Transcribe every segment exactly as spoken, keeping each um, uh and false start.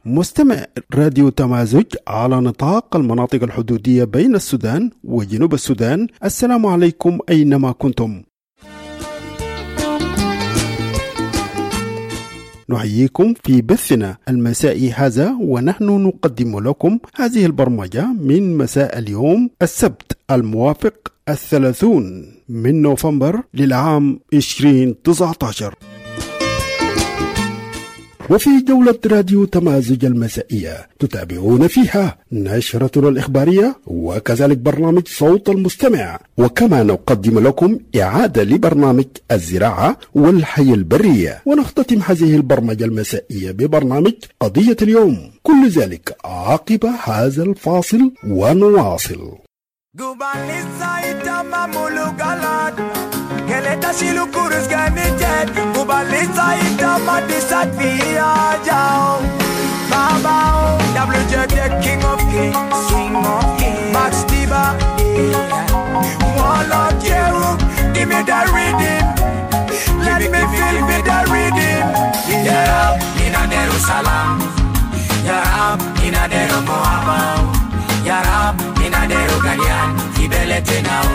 مستمع راديو تمازج على نطاق المناطق الحدودية بين السودان وجنوب السودان، السلام عليكم أينما كنتم. نحييكم في بثنا المسائي هذا، ونحن نقدم لكم هذه البرمجة من مساء اليوم السبت الموافق الثلاثون من نوفمبر للعام عشرين تسعة عشر. وفي جولة راديو تمازج المسائية تتابعون فيها نشرتنا الإخبارية وكذلك برنامج صوت المستمع، وكما نقدم لكم إعادة لبرنامج الزراعة والحياة البرية، ونختتم هذه البرمجة المسائية ببرنامج قضية اليوم. كل ذلك عقب هذا الفاصل ونواصل. Keleta shilu kurus ganijet Kubalisa ita madisat via jao Baba W J the king of kings King of kings Max Diba Warlock Jeru Give me the rhythm Let me feel with the rhythm Ya Rab Ina Jerusalem Ya Rab Ina Jeru Moabau Ya Rab Ina Jeru Ganyan Kibelete now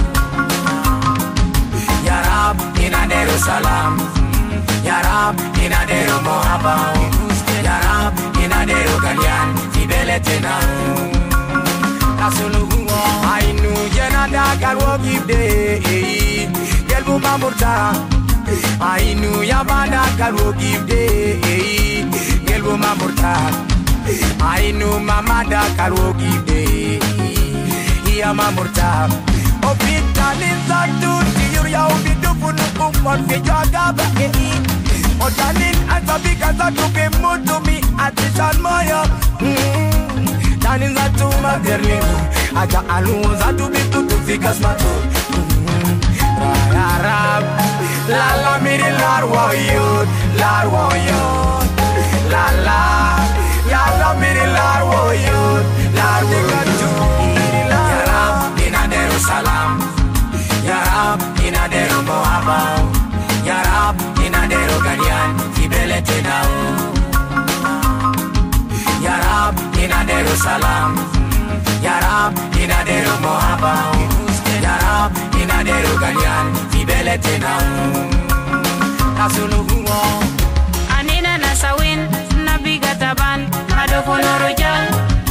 Ya Rab, ina Jerusalem Ya Rab, ina Jeru Moabau Ya Rab, ina Jeru Ganyan Tibelete na Nasulu huwa Ainu jena dagar wogibde Gelbu mamurta Ainu yabada dagar wogibde Gelbu mamurta Ainu mamada dagar wogibde Iya mamurta Opita ninzatu ya ubidu funu umon fi jagaba eni Otanin asabika zatu bimutu mi atishan moyo Tanin zatu maderlimu Aja alu zatu bitu tufika smatu Raya rab Lala miri larwa yod Larwa yod Lala Lala miri larwa yod Larwa yod Ya Rab ina Jerusalem Ya Rab ina Jeru Moabau Ya Rab ina Jeru Ganyan Kibelete now Ya Rab ina Jerusalem Ya Rab ina Jeru Moabau Ya Rab ina Jeru Ganyan Kibelete now Nasulu huwa Anina nasawin Nabiga taban Madofono rujal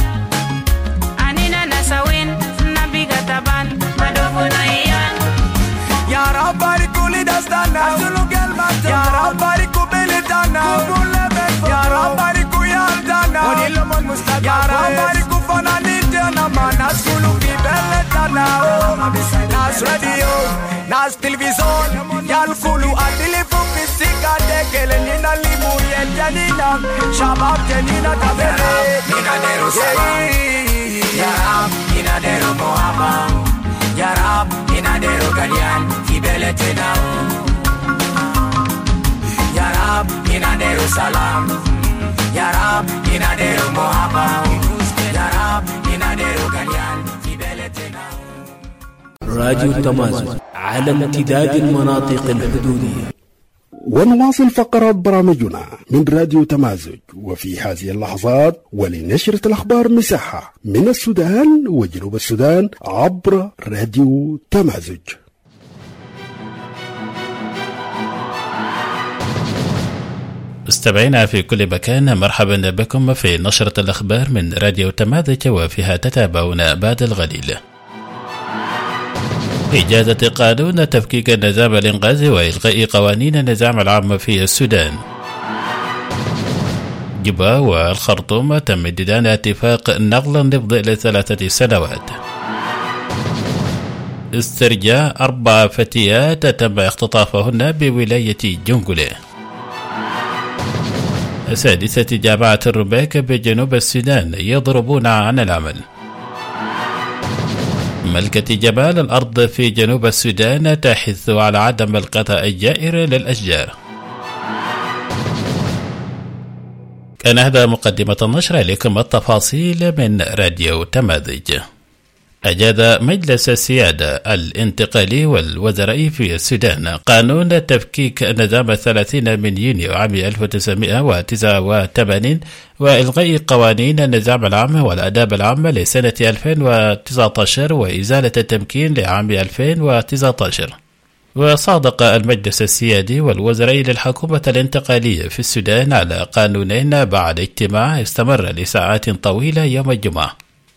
Anina nasawin Nabiga taban Madofono iyan Ya Rabbi kuli dastana Sulu gelmata Ya Rabbi kubeli dana Ya Rabbi kuyaldana Odilomon mustaqa Ya Rabbi kufana nidana Mana sulu kibele dana Nas radio Nas television Yal kulu adili fufisika Dekele nina limu yenjanina Shabab jenina tabere Nina Jerusalem Ya Rab Nina Jeru Moabau Ya Rab ina Jeru Ganyan Kibelete now Ya Rab ina Jerusalem Ya Rab ina Jeru Moabau Ya Rab ina Jeru Ganyan Kibelete now. راديو تمازج على امتداد المناطق الحدودية. ونواصل فقرات برامجنا من راديو تمازج، وفي هذه اللحظات ولنشرة الأخبار مساحة من السودان وجنوب السودان عبر راديو تمازج. مستمعينا في كل مكان، مرحبا بكم في نشرة الأخبار من راديو تمازج، وفيها تتابعون بعد القليل إجازة قانون تفكيك النظام الإنقاذ وإلغاء قوانين النظام العام في السودان. جوبا والخرطوم تم امتداد اتفاق نقل النفط لثلاثة سنوات. استرجاع أربع فتيات تم اختطافهن بولاية جونغولي. سادسة جامعة الرباك بجنوب السودان يضربون عن العمل. ملكة جمال الأرض في جنوب السودان تحث على عدم القطع الجائر للأشجار. كان هذا مقدمة النشر، لكم التفاصيل من راديو تمازج. أجاد مجلس السيادة الانتقالي والوزرائي في السودان قانون تفكيك النظام الثلاثين من يونيو عام ألف وتسعمائة وتسعة وثمانين وإلغاء قوانين النظام العام والآداب العامة لسنة ألفين وتسعة عشر وإزالة التمكين لعام ألفين وتسعة عشر. وصادق المجلس السيادي والوزرائي للحكومة الانتقالية في السودان على قانونين بعد اجتماع استمر لساعات طويلة يوم الجمعة.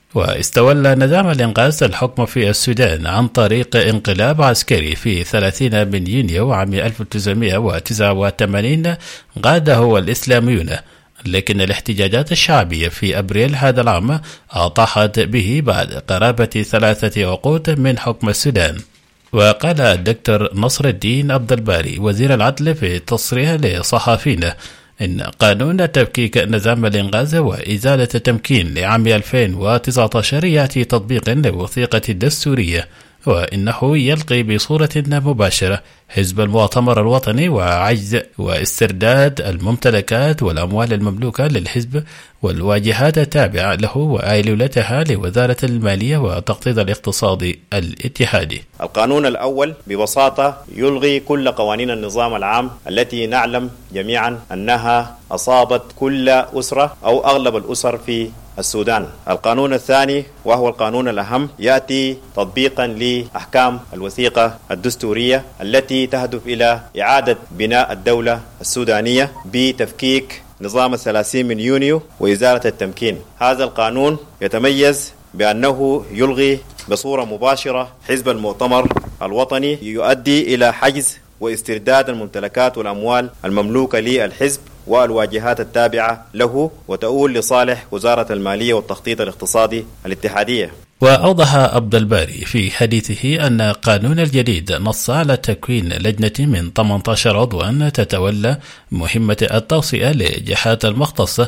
واستولى نظام الإنقاذ الحكم في السودان عن طريق انقلاب عسكري في ثلاثين من يونيو عام ألف وتسعمائة وتسعة وثمانين قاده الإسلاميون، لكن الاحتجاجات الشعبية في أبريل هذا العام أطاحت به بعد قرابة ثلاثة عقود من حكم السودان. وقال الدكتور نصر الدين عبد الباري وزير العدل في تصريح لصحفيين إن قانون تفكيك نظام الإنقاذ وإزالة التمكين لعام ألفين وتسعة عشر يأتي تطبيقا للوثيقة الدستورية، وإنه يلقي بصورة مباشرة حزب المؤتمر الوطني وعجز واسترداد الممتلكات والأموال المملوكة للحزب والواجهات التابعة له وآيلولتها لوزارة المالية والتخطيط الاقتصادي الاتحادي. القانون الأول ببساطة يلغي كل قوانين النظام العام التي نعلم جميعا أنها أصابت كل أسرة أو أغلب الأسر في السودان. القانون الثاني وهو القانون الأهم يأتي تطبيقا لأحكام الوثيقة الدستورية التي تهدف إلى إعادة بناء الدولة السودانية بتفكيك نظام الثلاثين من يونيو وإزالة التمكين. هذا القانون يتميز بأنه يلغي بصورة مباشرة حزب المؤتمر الوطني، يؤدي إلى حجز واسترداد الممتلكات والأموال المملوكة للحزب والواجهات التابعة له، وتؤول لصالح وزارة المالية والتخطيط الاقتصادي الاتحادية. وأوضح عبد الباري في حديثه أن قانون الجديد نص على تكوين لجنة من ثمانية عشر عضوا تتولى مهمة التوصية للجهات المختصة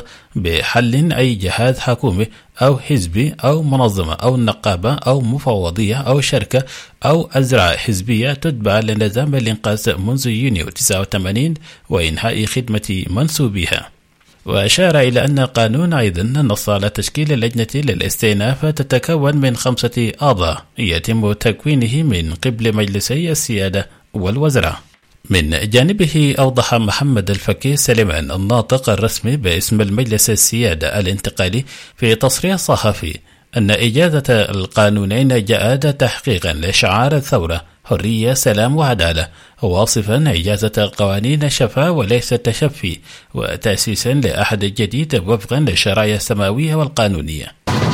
بحل أي جهاز حكومي أو حزبي أو منظمة أو نقابة أو مفوضية أو شركة أو أزرع حزبية تتبع لنظام الإنقاذ منذ يونيو تسعة وثمانين وإنهاء خدمة منسوبيها. وأشار إلى أن القانون أيضا نص على تشكيل لجنة للاستئناف تتكون من خمسة أعضاء يتم تكوينه من قبل مجلسي السيادة والوزراء. من جانبه أوضح محمد الفكي سليمان الناطق الرسمي باسم المجلس السيادة الانتقالي في تصريح صحفي أن إجازة القانونين جاءت تحقيقا لشعار الثورة حرية سلام وعدالة، واصفا إجازة القوانين شفاء وليس تشفي، وتأسيسا لأحد جديد وفقا للشرائع السماوية والقانونية.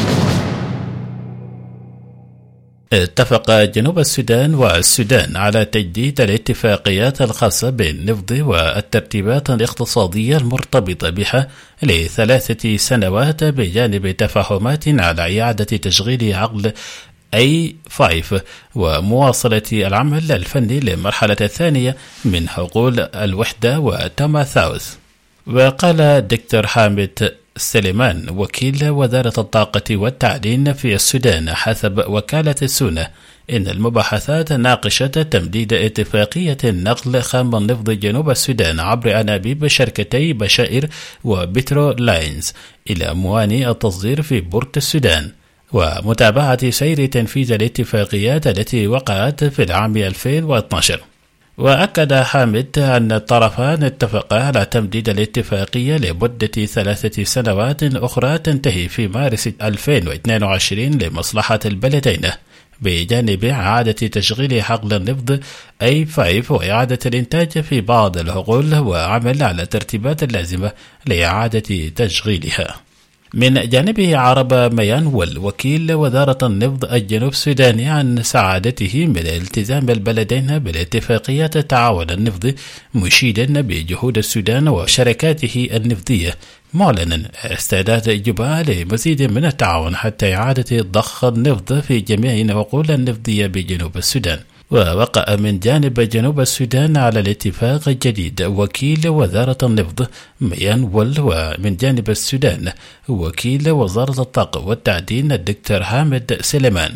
اتفق جنوب السودان والسودان على تجديد الاتفاقيات الخاصة بالنفط والترتيبات الاقتصادية المرتبطة بها لثلاثة سنوات بجانب تفاهمات على إعادة تشغيل عقل أي خمسة ومواصلة العمل الفني للمرحلة الثانية من حقول الوحدة وتوما ثاوث. وقال الدكتور حامد سليمان وكيل وزارة الطاقة والتعدين في السودان حسب وكالة السونة إن المباحثات ناقشت تمديد اتفاقية نقل خام النفط جنوب السودان عبر أنابيب شركتي بشائر وبترو لاينز إلى موانئ التصدير في بورت السودان، ومتابعة سير تنفيذ الاتفاقيات التي وقعت في العام ألفين واثني عشر. وأكد حامد أن الطرفان اتفقا على تمديد الاتفاقية لمدة ثلاثة سنوات أخرى تنتهي في مارس ألفين واثنين وعشرين لمصلحة البلدين، بجانب إعادة تشغيل حقل النفط أي خمسة وإعادة الإنتاج في بعض الحقول وعمل على الترتيبات اللازمة لإعادة تشغيلها. من جانبه عرب ميان والوكيل وزارة النفط الجنوب السوداني عن سعادته من التزام البلدين بالاتفاقيات التعاون النفطي، مشيدا بجهود السودان وشركاته النفطية، معلنا استعداد جوبا لمزيد من التعاون حتى إعادة ضخ النفط في جميع العقول النفطية بجنوب السودان. ووقع من جانب جنوب السودان على الاتفاق الجديد وكيل وزارة النفط ميان وول، ومن جانب السودان وكيل وزارة الطاقة والتعدين الدكتور حامد سليمان.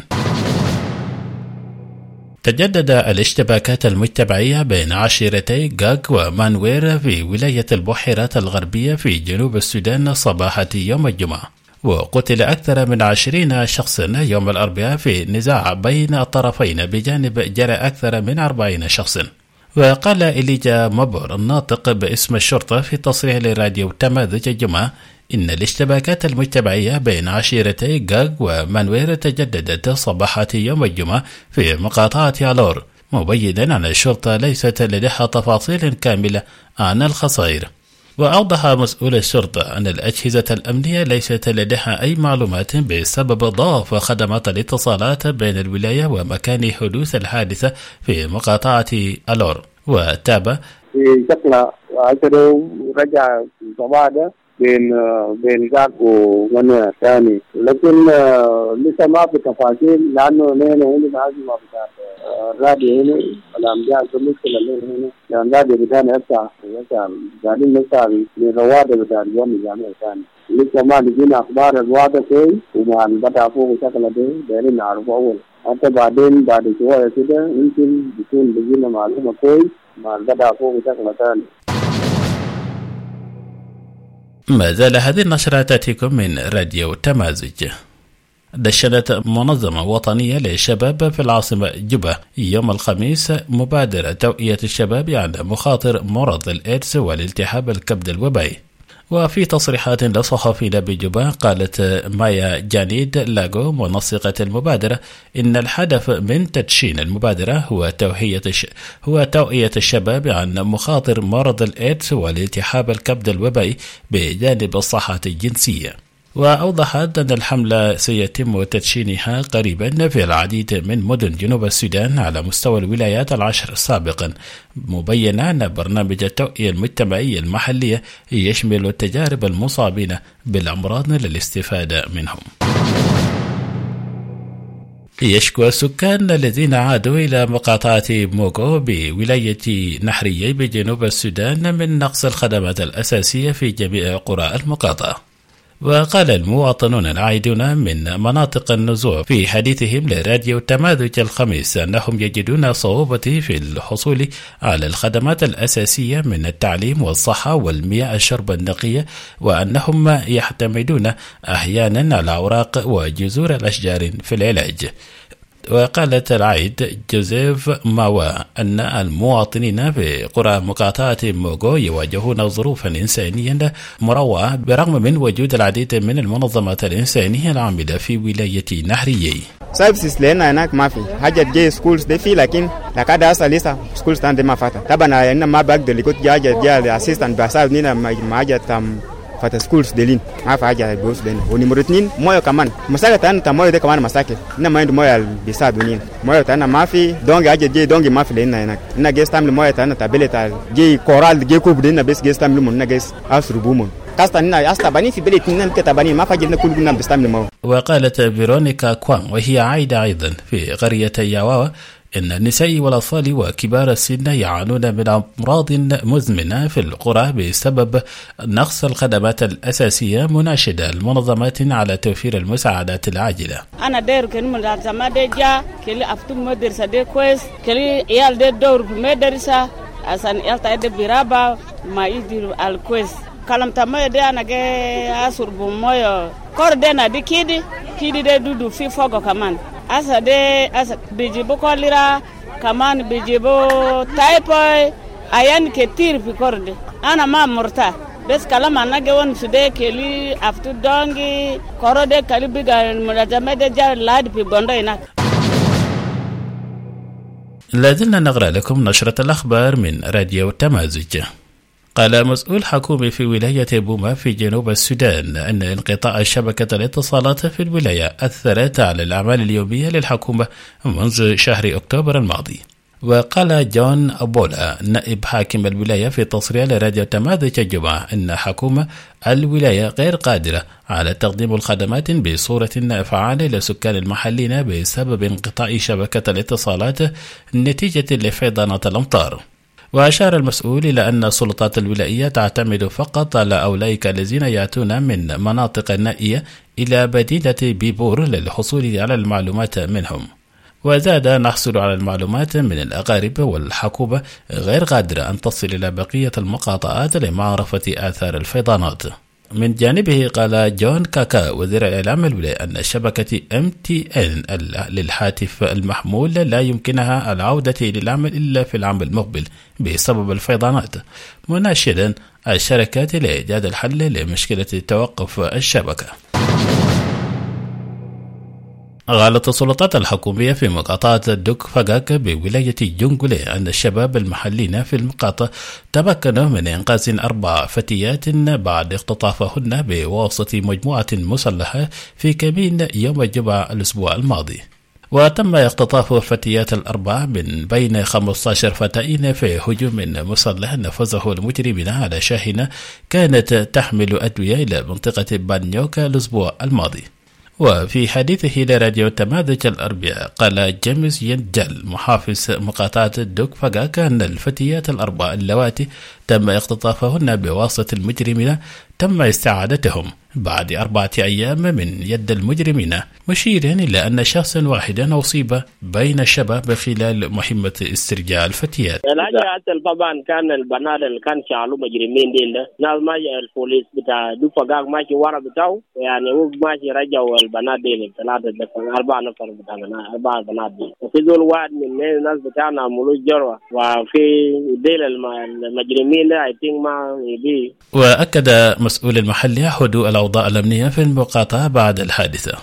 تجدد الاشتباكات المجتمعية بين عشيرتي غاغ ومانوير في ولاية البحيرات الغربية في جنوب السودان صباحة يوم الجمعة. وقتل أكثر من عشرين شخصا يوم الأربعاء في نزاع بين الطرفين بجانب جرى أكثر من أربعين شخصا. وقال إليجا مبور الناطق باسم الشرطة في تصريح لراديو تماذج الجمعة إن الاشتباكات المجتمعية بين عشيرتي غاغ ومانوير تجددت صباحة يوم الجمعة في مقاطعة ألور، مبينا أن الشرطة ليست لديها تفاصيل كاملة عن الخسائر. وأوضح مسؤول الشرطة أن الأجهزة الأمنية ليست لديها أي معلومات بسبب ضعف خدمات الاتصالات بين الولاية ومكان حدوث الحادثة في مقاطعة ألور. وتابع شكل عشرة رجع صباحا بين بين غاغ ومنوير ثاني، لكن لسه ما في تفاصيل لأنه هنا هنا لازم أبدا الراديو هنا الأمجاد المشكلة اللي هنا يعني الراديو بتاعنا يفتح يفتح قاعدين نفتح من رواد بتاع اليوم الجامعة ثاني، لسه ما لقينا أخبار الوضع كويس وما بدأ فوق شكله ده دايرين نعرفه أول، حتى بعدين بعد شوية كده يمكن بيكون لقينا معلومة كويس ما بدأ فوق شكله ثاني. ما زال هذه النشرة تأتيكم من راديو تمازج. دشنت منظمة وطنية للشباب في العاصمة جوبا يوم الخميس مبادرة توعية الشباب عن مخاطر مرض الإيدز والالتهاب الكبد الوبائي. وفي تصريحات لصحفيين بجوبا قالت مايا جانيد لاغو منسقة المبادرة إن الهدف من تدشين المبادرة هو توعية هو توعية الشباب عن مخاطر مرض الإيدز والالتهاب الكبد الوبائي بجانب الصحة الجنسية. وأوضحت أن الحملة سيتم تدشينها قريبا في العديد من مدن جنوب السودان على مستوى الولايات العشر سابقا، مبينا أن برنامج التوعية المجتمعية المحلية يشمل التجارب المصابين بالأمراض للاستفادة منهم. يشكو السكان الذين عادوا إلى مقاطعة موغو بولاية نحرية بجنوب السودان من نقص الخدمات الأساسية في جميع قرى المقاطعة. وقال المواطنون العائدون من مناطق النزوع في حديثهم لراديو تماذج الخميس أنهم يجدون صعوبة في الحصول على الخدمات الأساسية من التعليم والصحة والمياه الشرب النقية، وأنهم يعتمدون أحيانا على أوراق وجذور الأشجار في العلاج. وقالت العيد جوزيف ماوا أن المواطنين في قرى مقاطعة موغو يواجهون ظروفا إنسانية مروعة برغم من وجود العديد من المنظمات الإنسانية العاملة في ولاية نحرية. سيرفيسز لنا هناك ما في حاجة جي سكولز دي في، لكن لكاد أصلا لسه سكولز تاني ما فاتت. طبعا أنا ما بقدر لقيت جاجة جا أسيستنت بساعد نينا ما حاجة تام فات سكولز دلين ما في حاجة بيوصل لنا. ونمرة اثنين مويه كمان مساكة تاني تمويه ده كمان مساكة إننا ما عنده مويه بيساعدونين مويه تاني ما في دونج حاجة جي دونج ما في لنا هناك إننا جيس تعمل مويه تاني تابلة تال جي كورال جي كوب دينا بس جيس تعمل من جيس أسربومون كاستنا أستباني في بلد نين كتباني ما فاجئنا كل جنا بستعمل مويه. وقالت فيرونيكا كوان وهي عايدة أيضا في قرية ياواوا إن النساء والأطفال وكبار السن يعانون من أمراض مزمنة في القرى بسبب نقص الخدمات الأساسية، مناشدة المنظمات على توفير المساعدات العاجلة. أنا دير كن مدرسة ديجا كلي أفتم مدرسة دي كويس كلي يال دي دور بمدرسة أسان يال تايد برابا ما يدير الكويس كلام تماية دي أنا جي أسر بماية كور دينا دي كيدي كيدي دي دودو في فوقو كمان asa de asa bijibu kolera kaman bijibu typhoid ayan ke tir fi korde ana ma murta bes kala manna ge won sude keli aftu dongi korode kali biga mulazame de jar lad fi gondo ina. لازلنا نقرأ لكم نشرة الأخبار من راديو تمازج. قال مسؤول حكومي في ولاية بوما في جنوب السودان أن انقطاع شبكة الاتصالات في الولاية أثرت على الأعمال اليومية للحكومة منذ شهر أكتوبر الماضي. وقال جون أبولا نائب حاكم الولاية في تصريح لراديو تماذج الجمعة أن حكومة الولاية غير قادرة على تقديم الخدمات بصورة فعالة لسكان المحلين بسبب انقطاع شبكة الاتصالات نتيجة لفيضانات الأمطار. وأشار المسؤول إلى أن السلطات الولائية تعتمد فقط على أولئك الذين يأتون من مناطق نائية إلى مدينة بيبور للحصول على المعلومات منهم. وزاد نحصل على المعلومات من الأقارب، والحكومة غير قادرة أن تصل إلى بقية المقاطعات لمعرفة آثار الفيضانات. من جانبه قال جون كاكا وزير الإعلام الولاية أن شبكة إم تي إن للهاتف المحمول لا يمكنها العودة للعمل إلا في العام المقبل بسبب الفيضانات، مناشدا الشركات لإيجاد الحل لمشكلة توقف الشبكة. قالت السلطات الحكومية في مقاطعة دوك فاغاك بولاية جونغولي أن الشباب المحلين في المقاطعة تمكنوا من إنقاذ أربع فتيات بعد اختطافهن بواسطة مجموعة مسلحة في كمين يوم الجمعة الأسبوع الماضي. وتم اختطاف الفتيات الأربع من بين خمسة عشر فتاة في هجوم مسلح نفذه المجرمين على شاحنة كانت تحمل أدوية إلى منطقة بانيوكا الأسبوع الماضي. وفي حديثه لراديو تماذج الأربعاء قال جيمس ينجل محافظ مقاطعة دوك فاغاك أن الفتيات الأربع اللواتي تم اختطافهن بواسطة المجرمين تم استعادتهم بعد أربعة أيام من يد المجرمين، مشيرا إلى أن شخصا واحدا أصيب بين الشباب خلال مهمة استرجاع الفتيات. طبعا كان البنات اللي كان شغالوا مجرمين دي ناس ما البوليس بتاع دوك فاغاك ماشي ورا بتاعه، يعني هو ماشي رجعوا البنات دي ثلاثة أربعة نفر بتاعنا أربعة بنات دي، وفي دول واحد من الناس بتاعنا عملوا جروة، وفي ديل المجرمين ده I think ما يبي. وأكد مسؤول المحلي هدوء الأوضاع الأمنية في المقاطعة بعد الحادثة.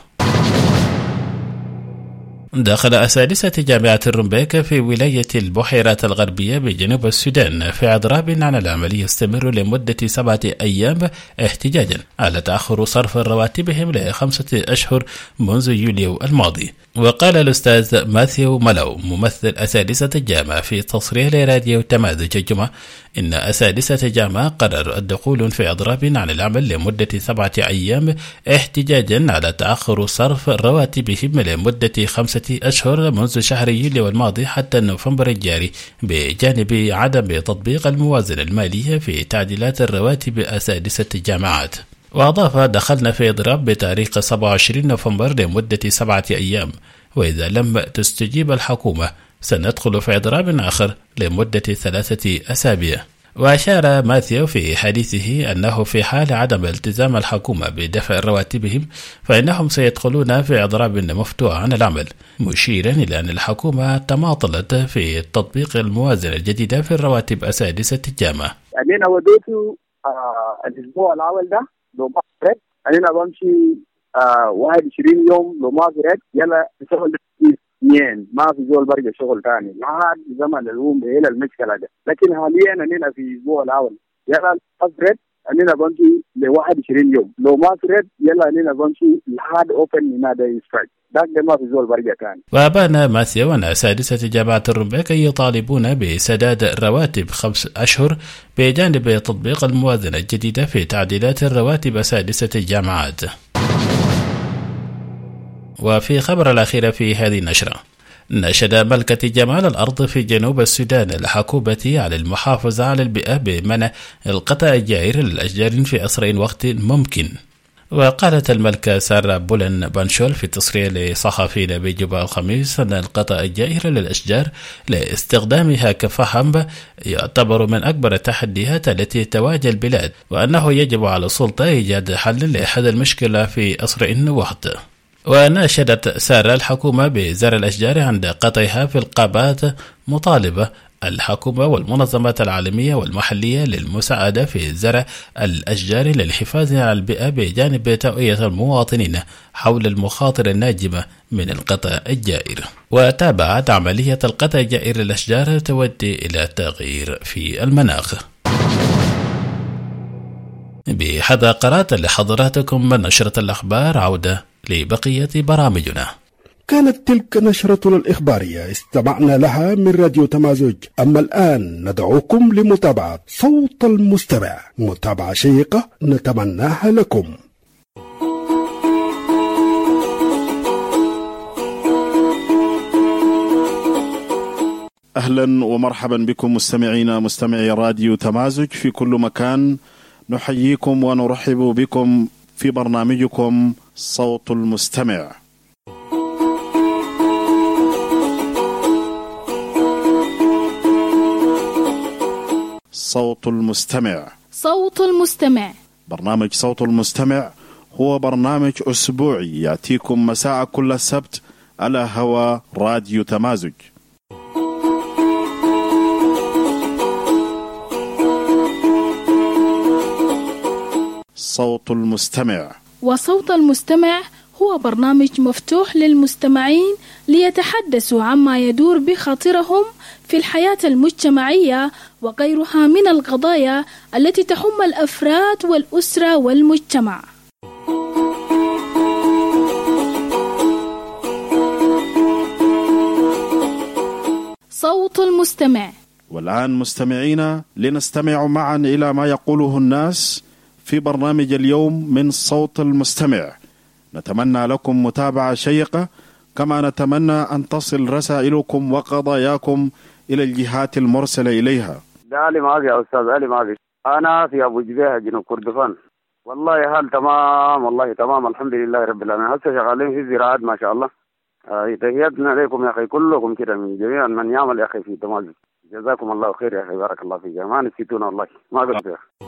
دخل أساتذة جامعة الرمبيك في ولاية البحيرات الغربية بجنوب السودان في إضراب عن العمل يستمر لمدة سبعة أيام احتجاجا على تأخر صرف رواتبهم لخمسة أشهر منذ يوليو الماضي. وقال الأستاذ ماثيو ملو ممثل أساتذة الجامعة في تصريح لراديو تماذج الجمعة إن أساتذة الجامعة قرروا الدخول في إضراب عن العمل لمدة سبعة أيام احتجاجا على تأخر صرف رواتبهم لمدة خمسة أشهر منذ شهر يوليو الماضي حتى نوفمبر الجاري، بجانب عدم تطبيق الموازنة المالية في تعديلات الرواتب أساتذة الجامعات. وأضاف دخلنا في إضراب بتاريخ سبعة وعشرين نوفمبر لمدة سبعة أيام، وإذا لم تستجيب الحكومة سندخل في إضراب آخر لمدة ثلاثة أسابيع. وأشار ماثيو في حديثه أنه في حال عدم التزام الحكومة بدفع رواتبهم فإنهم سيدخلون في إضراب مفتوح عن العمل، مشيرا إلى أن الحكومة تماطلت في تطبيق الموازنة الجديدة في الرواتب أساتذة الجامعة. أنا وديته الأسبوع الأول ده لو ما فرد أنا بمشي واحد وعشرين يوم لو ما فرد يلا نشتغل اثنين ما في زول برجع شغل ثاني لحد زمن اليوم هنا المشكلة ده. لكن حاليا أنا في الأسبوع الأول يلا فرد أنا بمشي ل واحد وعشرين يوم لو ما فرد يلا أنا بمشي لحد أوبن نادا سترايك ده ما في زول برجع ثاني. وأبان ماثيو أن أساتذة جامعة الرمبيك يطالبون بسداد رواتب خمس أشهر بجانب تطبيق الموازنة الجديدة في تعديلات الرواتب أساتذة الجامعات. وفي خبر الأخير في هذه النشرة، نشد ملكة جمال الأرض في جنوب السودان الحكومة على المحافظة على البيئة بمنع القطع الجائر للأشجار في أسرع وقت ممكن. وقالت الملكة سارة بولن بانشول في تصريح لصحفيين بجبال الخميس أن القطع الجائر للأشجار لاستخدامها كفحم يعتبر من أكبر التحديات التي تواجه البلاد، وأنه يجب على السلطة إيجاد حل لهذا المشكلة في أسرع وقت. وناشدت سارة الحكومة بزرع الأشجار عند قطعها في القابات، مطالبة الحكومة والمنظمات العالمية والمحلية للمساعدة في زرع الأشجار للحفاظ على البيئة بجانب توعية المواطنين حول المخاطر الناجمة من القطع الجائر. وتابعت عملية القطع الجائر للأشجار تؤدي إلى تغيير في المناخ. بهذا قرأت لحضراتكم من نشرة الأخبار، عودة لبقية برامجنا. كانت تلك نشرتنا الإخبارية استمعنا لها من راديو تمازج. أما الآن ندعوكم لمتابعة صوت المستمع، متابعة شيقة نتمناها لكم. أهلا ومرحبا بكم مستمعينا مستمعي راديو تمازج في كل مكان، نحييكم ونرحب بكم في برنامجكم صوت المستمع. صوت المستمع. صوت المستمع برنامج صوت المستمع هو برنامج أسبوعي يأتيكم مساء كل السبت على هوا راديو تمازج. صوت المستمع. وصوت المستمع هو برنامج مفتوح للمستمعين ليتحدثوا عما يدور بخاطرهم في الحياة المجتمعية وغيرها من القضايا التي تهم الأفراد والأسرة والمجتمع. صوت المستمع. والآن مستمعينا لنستمع معا إلى ما يقوله الناس في برنامج اليوم من صوت المستمع. نتمنى لكم متابعة شيقة، كما نتمنى أن تصل رسائلكم وقضاياكم إلى الجهات المرسلة إليها. دالي ماغي يا أستاذ علي ماغي، أنا في أبو جبيه جنوب كردفان. والله حال تمام، والله تمام الحمد لله رب العالمين. هسه شغالين في الزراعة ما شاء الله. آه تحياتنا لكم يا أخي كلكم كده من جميع من يعمل يا أخي في تمازج. جزاكم الله خير يا أخي، بارك الله فيك، ما نسيتونا والله ما قلت يا أخي.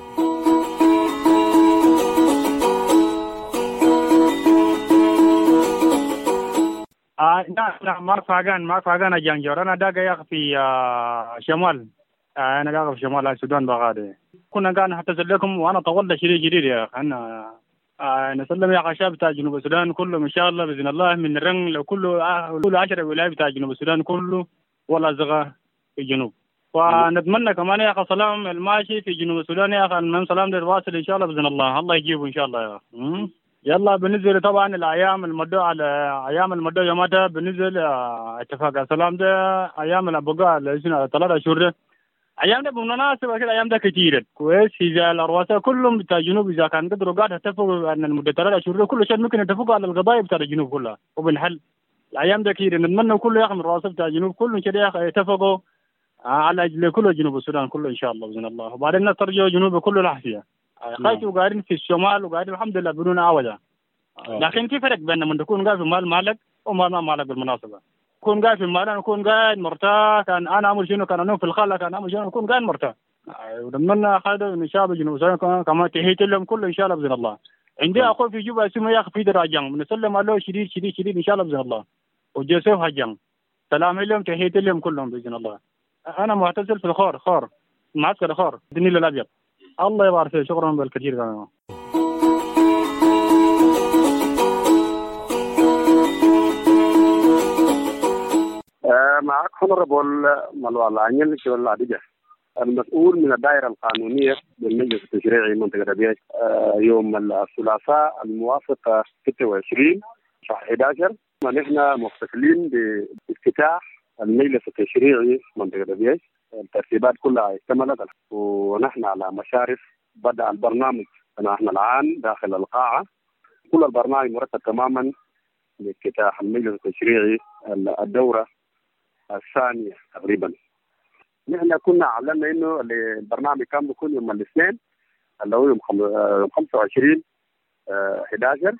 آه لا لا ما فاقان ما فاقان جانجور. أنا داقة يا أخي في آه شمال، آه أنا داقة في شمال السودان بغادة. كنا قاعد نحتسب لكم وأنا طولت شديد شديد يا أخي. أنا آه نسلم يا أخي شاب بتاع جنوب السودان كله إن شاء الله بإذن الله من الرنج لو كله آه كله عشرة ولايات بتاع جنوب السودان كله ولا زغا في الجنوب. ونتمنى كمان يا أخي سلام الماشي في جنوب السودان يا أخي، المهم سلام للواصل إن شاء الله بإذن الله، الله يجيبه إن شاء الله يا أخي. يلا بنزل طبعا الايام المدو على ايام المدو يوماتها بنزل اتفاق السلام ده ايام الابقاء اللي ثلاثة شهور ايام ده بالمناسبه كده ايام ده كثير كويس. اذا الرؤساء كلهم بتاع الجنوب اذا كان قدروا قاعد اتفقوا ان المده ثلاثة شهور كل شيء ممكن يتفقوا على القضايا بتاع الجنوب كلها وبنحل الايام ده كثير. نتمنى كل يا اخي من الرؤساء بتاع الجنوب كلهم كده يا اخي يتفقوا على كل جنوب السودان كله ان شاء الله باذن الله، وبعدين ترجعوا جنوب كله العافيه. خايتوا قاعدين في الشمال وقاعدين الحمد لله بدون عوجه. لكن في فرق بين من تكون قاعد في مال مالك ومال ما مالك بالمناسبه. كون قاعد في مال انا اكون قاعد مرتاح، كان انا اعمل شنو، كان انام في الخلا، كان اعمل شنو، اكون قاعد مرتاح. ونتمنى هذا من شعب جنوب السودان كما تحيت لهم كله ان شاء الله باذن الله. عندي اخوي في جوبا اسمه يا اخي في دراجان بنسلم عليه شديد شديد شديد ان شاء الله باذن الله. وجوزيف هجان سلام لهم تحيت لهم كلهم باذن الله. انا معتزل في الخور خور معسكر الخور النيل الابيض. الله يبارك فيك، شكرا بالكثير. كمان معك هونربل ملوال عنيل شوال عديدة المسؤول من الدائرة القانونية بالمجلس التشريعي منطقة ربيع. يوم الثلاثاء الموافق ستة وعشرين شهر أحد عشر ونحن محتفلين بافتتاح المجلس التشريعي منطقة ربيع. الترتيبات كلها اكتملت ونحن على مشارف بدأ البرنامج. نحن الآن داخل القاعة، كل البرنامج مرتب تماما لافتتاح المجلس التشريعي الدورة الثانية تقريبا. نحن كنا أعلنا إنه البرنامج كان بيكون يوم الاثنين اللي هو يوم خمسة وعشرين أحد عشر،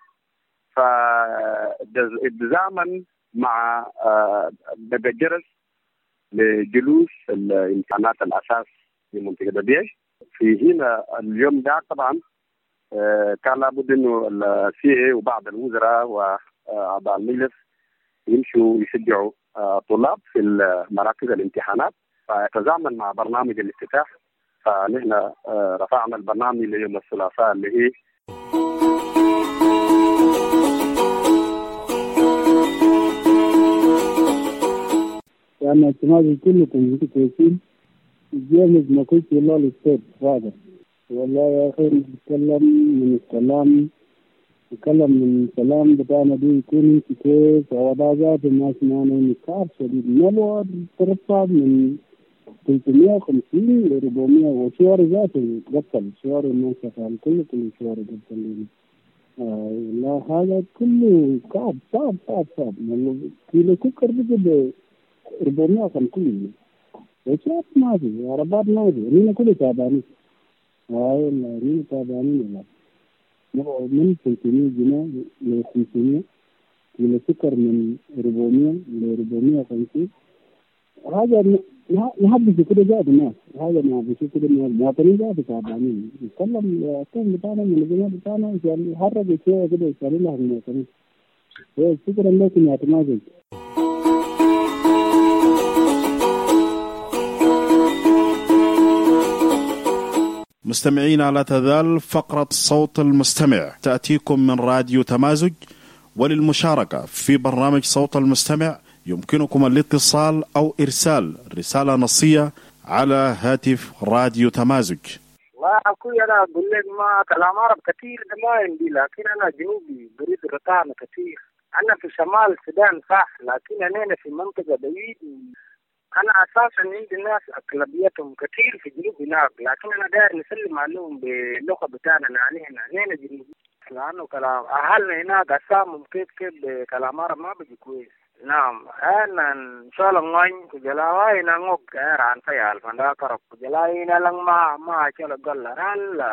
فالتزاما مع دق الجرس لجلوس الامتحانات الأساس في منطقة ربيع. في هنا اليوم ده طبعا كان لابد إنه السي اي وبعض الوزراء وأعضاء المجلس يمشوا يشجعوا طلاب في مراكز الامتحانات، فتزامن مع برنامج الافتتاح. فنحن رفعنا البرنامج ليوم الثلاثاء اللي هي يعني اعتماد كلكم انتم كويسين. جامد ما كنت والله الاستاذ هذا والله يا اخي نتكلم من الكلام نتكلم من الكلام بتاعنا دي يكون انت كويس ووضعات الناس معنا نكار شديد. نلوى ترفع من ثلاثمية وخمسين ل أربعمية وشوار ذاته قتل شوار الناس قال كله كل شوار قتل. آه لا هذا كله صعب صعب صعب صعب. كيلو سكر بجد أربعمية وخمسين وشوار ما في عربات ما في. هنا كله تعبانين. هاي والله هنا تعبانين. لا من ثلاثمية جنيه ل خمسمية، كيلو سكر من أربعمية ل أربعمية وخمسين. هذا نحب كده زاد الناس، هذا ما بيشوف كده المواطنين زاد تعبانين، نتكلم الكلام بتاعنا من الجماعة بتاعنا يعني حرج شوية كده يسألوا لها المواطنين. شكرا لكم يا تمازج. مستمعين، لا تزال فقرة صوت المستمع تأتيكم من راديو تمازج، وللمشاركة في برنامج صوت المستمع يمكنكم الاتصال أو إرسال رسالة نصية على هاتف راديو تمازج. ما أقول أنا أقول لك ما كلام عرب كثير ما عندي، لكن أنا جنوبي بريد رتانة كثير. أنا في شمال السودان صح، لكن أنا في منطقة بعيد. أنا أساسا عندي ناس أغلبيتهم كثير في جنوب هناك، لكن أنا داير نسلم عليهم باللغة بتاعنا يعني هنا هنا جنوبي، لأنه كلام أهلنا هناك أسامهم كيف كيف بكلام عرب ما بيجي كويس. نعم أنا إن شاء الله غني كجلاوي نعوك عن فيال فندا كرب كجلاوي نلعن ما ما أشيل قال هل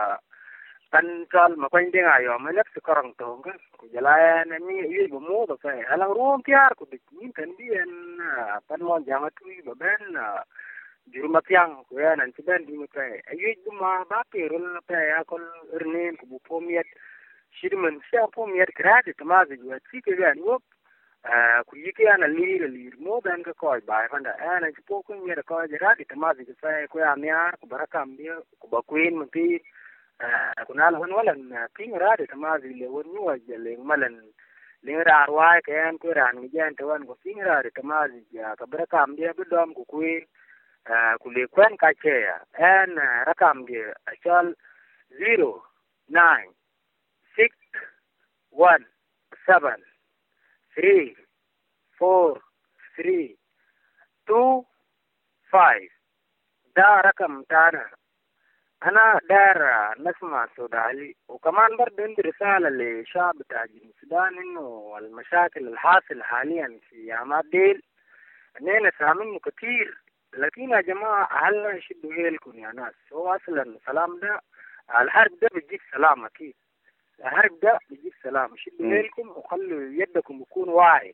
kan kal ma koy dinga yo ma nek ci korong to nga ko jala na mi yi bu mo do fay ala rum tiar ko dik min kan bi en pan mo jama tu ba ben juru ma tiang ko ya nan ci ben di mi tay ayi du ma ba ke rol na tay ya kol ernen ko bu pomiet shirman sha pomiet grade to ma ji wa ci ke gan wo ku yi ke ana li li mo ben ka koy ba fanda ana ci po ko mi da ko grade to ma ji fay ko ya miar ko barakam bi ko ba queen mi ti kunal hon walan ping rade tamazi le woni wajale malan lingra arwai kan ko ran mi jan tawan ko ping rade tamazi ya kabraka amdia bidom ko kuin kule kwen ka cheya en rakam dia achal zero nine six one seven three four three two five da rakam tana أنا دار نسمع سودالي، وكمان برضه عندي رسالة لشعب تاع السودان إنه المشاكل الحاصلة حاليا في عماد ديل إننا سامعين كتير، لكن يا جماعة أهلنا يشدوا هيلكم يا ناس. هو أصلا السلام ده الحرب ده بيجيب سلام أكيد، الحرب ده بيجيب سلام، شدوا هيلكم وخلوا يدكم يكون واعي.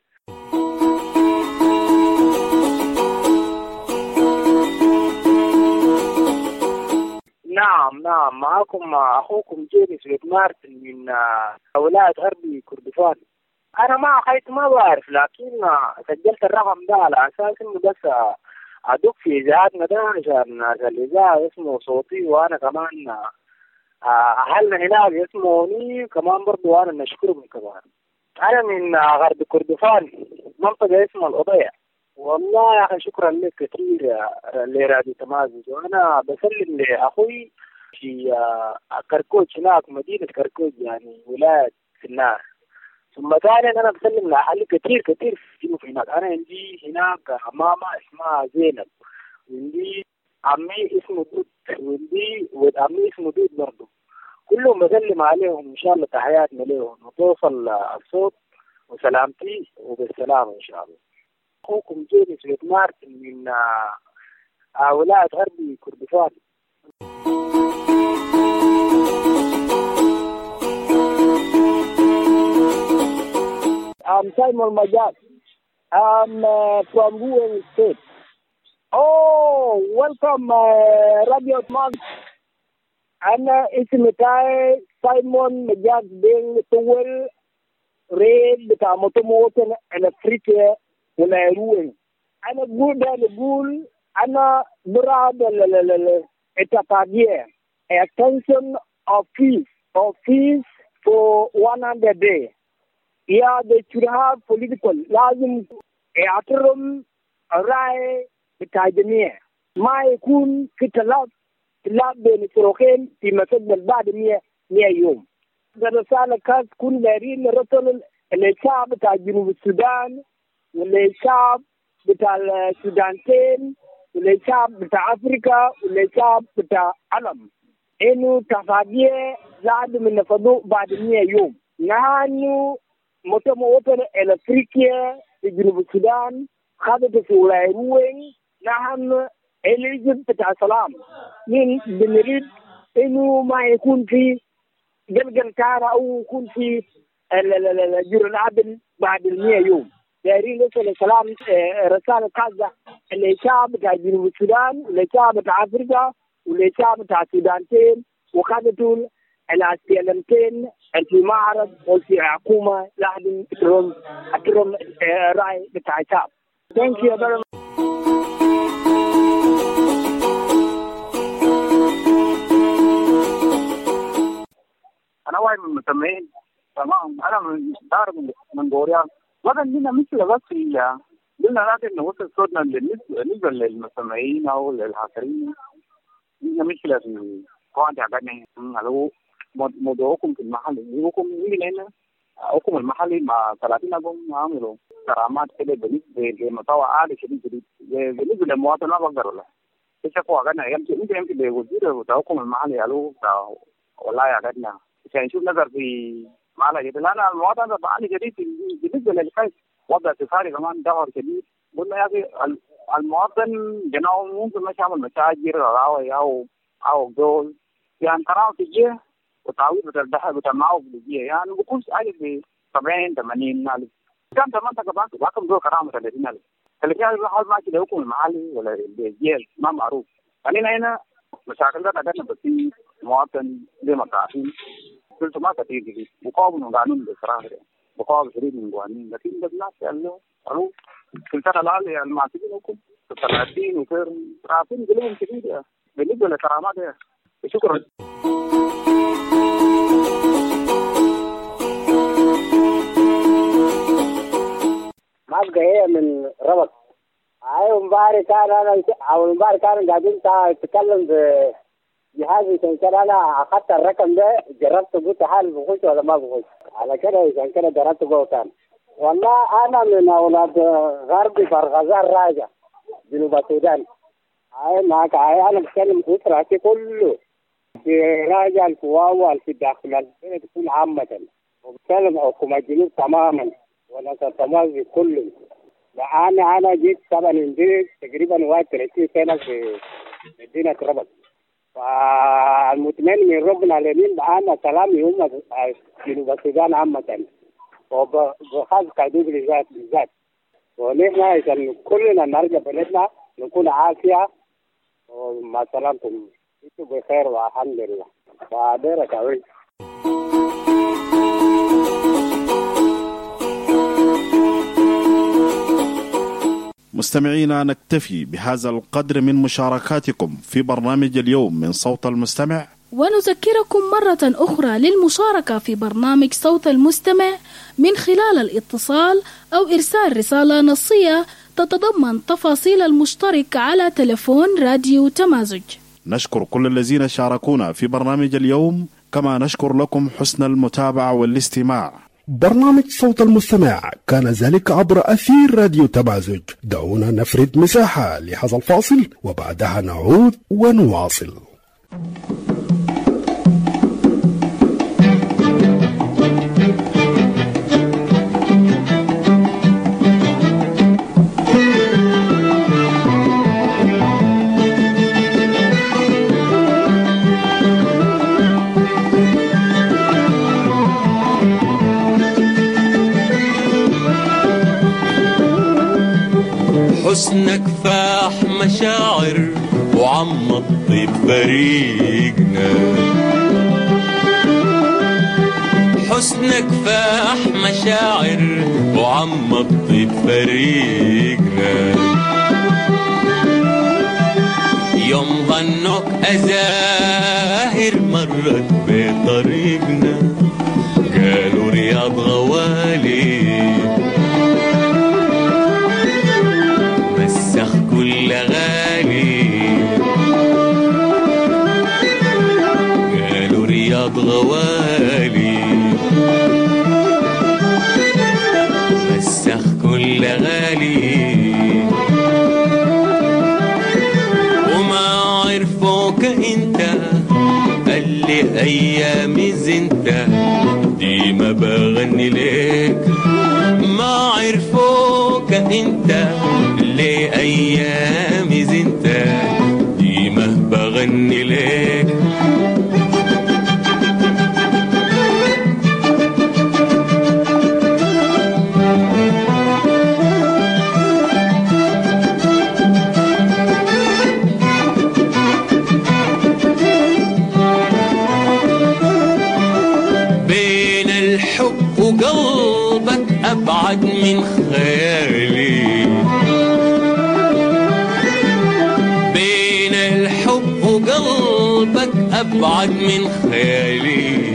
نعم نعم معكم أخوكم جيمس ريد مارتن من ولاية غربي كردفان. أنا ما أخيت ما بعرف، لكن سجلت الرقم ده على أساس إنه بس أدوك في إذاعتنا ده عشان الإذاعة اسمه صوتي، وأنا كمان أهلنا هناك يسموني كمان برضو، وأنا نشكرهم كمان. أنا من غرب كردفان منطقة اسمها القضية. والله يا أخي شكرا لك كثير لراديو تمازج، وأنا بسلم لأخوي في كركوج هناك مدينة كركوج يعني ولاية سنار. ثم ثانيا أنا بسلم لأهلي كثير كثير في جنوب هناك. أنا عندي هناك ماما اسمها زينب، وعندي عمي اسمه دود، وعندي ولد عمي اسمه دود برضه. كلهم بسلم عليهم إن شاء الله، تحياتنا لهم وتوصل الصوت وسلامتي وبالسلامة إن شاء الله. أخوكم جيمس ريد مارتن من ولاية غربي كردفان. I'm Simon Majak. I'm uh, from Ruang State. Oh, welcome uh, Radio Tmaz. أنا اسمي تاي سايمون مجاك بين طول ريد بتاع متموتن الأفريقيا ولا يروي. أنا بقول ده بقول أنا براد الاتفاقية extension of peace of peace for one hundred days. Yeah, they should have political. لازم يعترم الرأي بتاع الجميع، ما يكون في تلاف تلاف بين الفريقين في مسجل بعد مية مية يوم. الرسالة كانت تكون دايرين نرسل للشعب بتاع جنوب السودان وللشعب بتاع السودانتين وللشعب بتاع أفريقيا وللشعب بتاع العالم إنه اتفاقية لازم نفضوا بعد مية يوم. نحن متموتن الأفريقيا في جنوب السودان خدت في ولاية روين، نحن الإجب بتاع سلام من بنريد إنه ما يكون في جلجل كارا أو يكون في الجر العدل بعد المية يوم. دايرين نوصل السلام رسالة كذا للشعب بتاع جنوب السودان وللشعب بتاع افريقيا وللشعب بتاع السودانتين وخدتوا الاسيلمتين في معرض وفي حكومه لازم تكرم تكرم راي بتاع الشعب. Thank you very much. أنا واحد من المسمعين تمام. أنا من دار من غوريا وكان لنا مشكلة بس في قلنا لازم نوصل صوتنا بالنسبة للمسمعين أو للحاضرين. لنا مشكلة في قواعد عقدنا على موضوعكم في المحل يوكم يجي لنا حكم المحلي مع ثلاثين أقوم عاملوا كرامات كده بالنسبة لمستوى عالي شديد شديد بالنسبة للمواطن ما بقدر ولا تشوفوا عقدنا يمكن يمكن يمكن لوزير الحكم المحلي قالوا والله عقدنا عشان نشوف نظر في معلقة جديد. لأن المواطن ده بعالي جديد بالنسبة للكيس وضع اقتصادي كمان دهور شديد. قلنا يا أخي المواطن جناه ممكن مش يعمل مشاجر أو أو أو دول يعني كرام تجيه وتعويض بتاع بتاع معه بيجي يعني بكل حاجة ب سبعين ثمانين ألف كم تمام تكبر باكم دول كرامة ثلاثين ألف اللي كان بيحاول ما كده حكم المحلي ولا الجيل ما معروف. خلينا هنا مشاكل ده قدرنا بسيط مواطن ليه مقاطعين قلت ما كثير جديد مقاوم من قانون الإصرار مقاوم شديد من قوانين لكن الناس قالوا قالوا كنت أنا لا المعتدين حكم الثلاثين وغير عارفين قلوبهم شديد بالنسبة لكرامات. شكرا. ما بقى هي من ربط أيوة مبارك كان أنا أو مبارك كان قاعدين تتكلم بجهاز عشان أنا أخذت الرقم ده جربت قلت حال بخش ولا ما بخش على كده عشان كده جربت بوتان. والله أنا من أولاد غربي فرغزان راجع جنوب السودان. أي معك أي أنا بتكلم أسرتي كله في راجع الكواوة في داخل البلد كل عامة وبتكلم حكومة الجنوب تماما وناس التماس كله. أنا أنا جيت طبعا عندي تقريبا واحد وثلاثين سنة في مدينة ربط. فالمتمنى من ربنا العالمين أنا سلامي هم جنوب السودان عامة وبخاص كادوب بالذات بالذات. ونحن عشان كلنا نرجع بلدنا نكون عافية ومع سلامكم انتوا بخير والحمد لله. وعديرك أوي. مستمعينا نكتفي بهذا القدر من مشاركاتكم في برنامج اليوم من صوت المستمع، ونذكركم مرة أخرى للمشاركة في برنامج صوت المستمع من خلال الاتصال أو إرسال رسالة نصية تتضمن تفاصيل المشترك على تلفون راديو تمازج. نشكر كل الذين شاركونا في برنامج اليوم، كما نشكر لكم حسن المتابعة والاستماع. برنامج صوت المستمع كان ذلك عبر أثير راديو تمازج. دعونا نفرد مساحة لهذا الفاصل وبعدها نعود ونواصل. حسنك فاح مشاعر وعم الطيب فريقنا، حسنك فاح مشاعر وعم الطيب فريقنا. يوم ظنك أزاهر مرت بطريقنا، قالوا رياض غوالي كل غالي، قالوا رياض غوالي مسخ كل غالي، وما عرفوك انت اللي ايامي زنت ديما بغني ليك، ما عرفوك انت اللي ايامي زنت ديما بغني ليك. وقلبك أبعد من خيالي، بين الحب وقلبك أبعد من خيالي.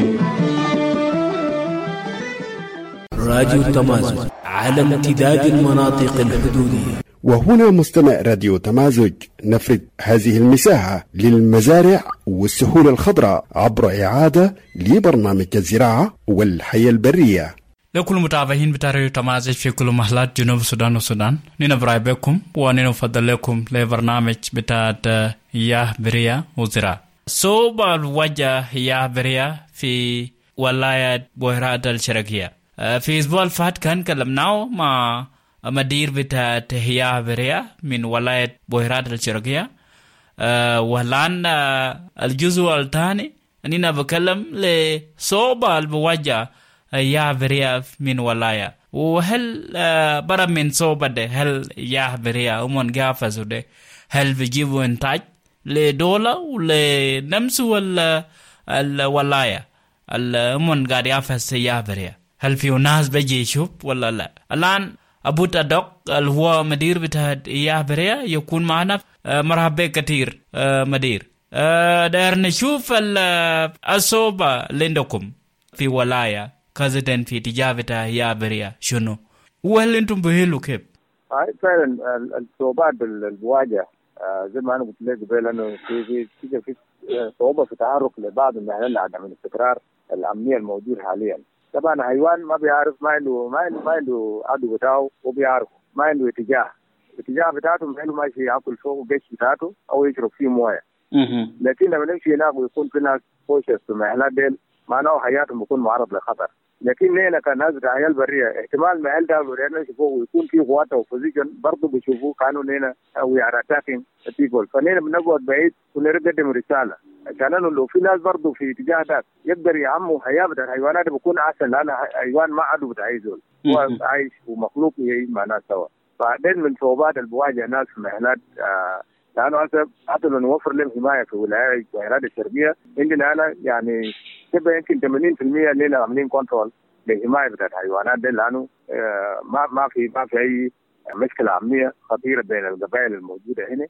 راديو تمازج على امتداد المناطق الحدودية. وهنا مستمع راديو تمازج نفرد هذه المساحة للمزارع والسهول الخضراء عبر إعادة لبرنامج الزراعة والحياة البرية. لكل المتابعين بتاع راديو تمازج في كل محلات جنوب السودان والسودان، ننبرأ بكم ونفضل لكم لبرنامج بتاع ياه برية وزراعة. صوب الوجه ياه برية في ولاية بويرات الشرقية. في أسبوع الفات كان كلمناه مع مدير بتاع ياه برية من ولاية بويرات الشرقية. أه والآن أه الجزء الثاني أننا بكلم لصوب الوجه ياه برية من ولاية، وهل أه برا من صوب ده هل ياه برية ومن قافز ده هل بيجيبوا إنتاج لدولة ولنمسوا الولاية المن قاعد يافز ياه برية؟ هل في ناس بيجي يشوف ولا لا؟ الآن أبو تدق اللي هو مدير بتاع ياه برية يكون معنا. مرحبا كثير مدير. داير نشوف الصوبة لندكم في ولاية كازدن في تجاه بتاع ياه برية شنو؟ وهل أنتم بهلوا كيف؟ هاي فعلا الصعوبات بالمواجهة زي ما أنا قلت لك قبل إنه في في في صعوبة في التحرك لبعض المهن عدم الاستقرار الأمنية الموجود حاليا. طبعا حيوان ما بيعرف، ما عنده ما عنده ما عنده عدو بتاعه، وبيعرف ما عنده اتجاه اتجاه بتاعته، ما عنده ماشي ياكل فوق الجيش بتاعته او يشرب فيه مويه. لكن لما نمشي هناك ويكون في ناس فوشس في المحلات ديل معناه حياتهم بيكون معرض لخطر. لكن هنا كناس بتاع عيال بريه احتمال محل ده لو نشوفوه ويكون فيه قوات او بوزيشن برضه بيشوفوه كانوا هنا او يعني اتاكينج بيبول، فنحن بنقعد بعيد ونقدم رساله عشان انه لو في ناس برضه في اتجاه ده يقدر يعموا حياه بتاع الحيوانات بيكون احسن، لان حيوان ما عدو بتاع يزول، هو عايش ومخلوق يعيش مع ناس سوا. فدين من صعوبات اللي بواجه ناس في محلات آه لانه هسه حتى لو نوفر لهم حمايه في ولايه البويرات الشرقيه عندنا انا يعني تبقى يمكن ثمانين بالمئة لنا عاملين كنترول للحمايه بتاع الحيوانات دي، لانه آه ما ما في ما في اي مشكله امنيه خطيره بين القبائل الموجوده هنا.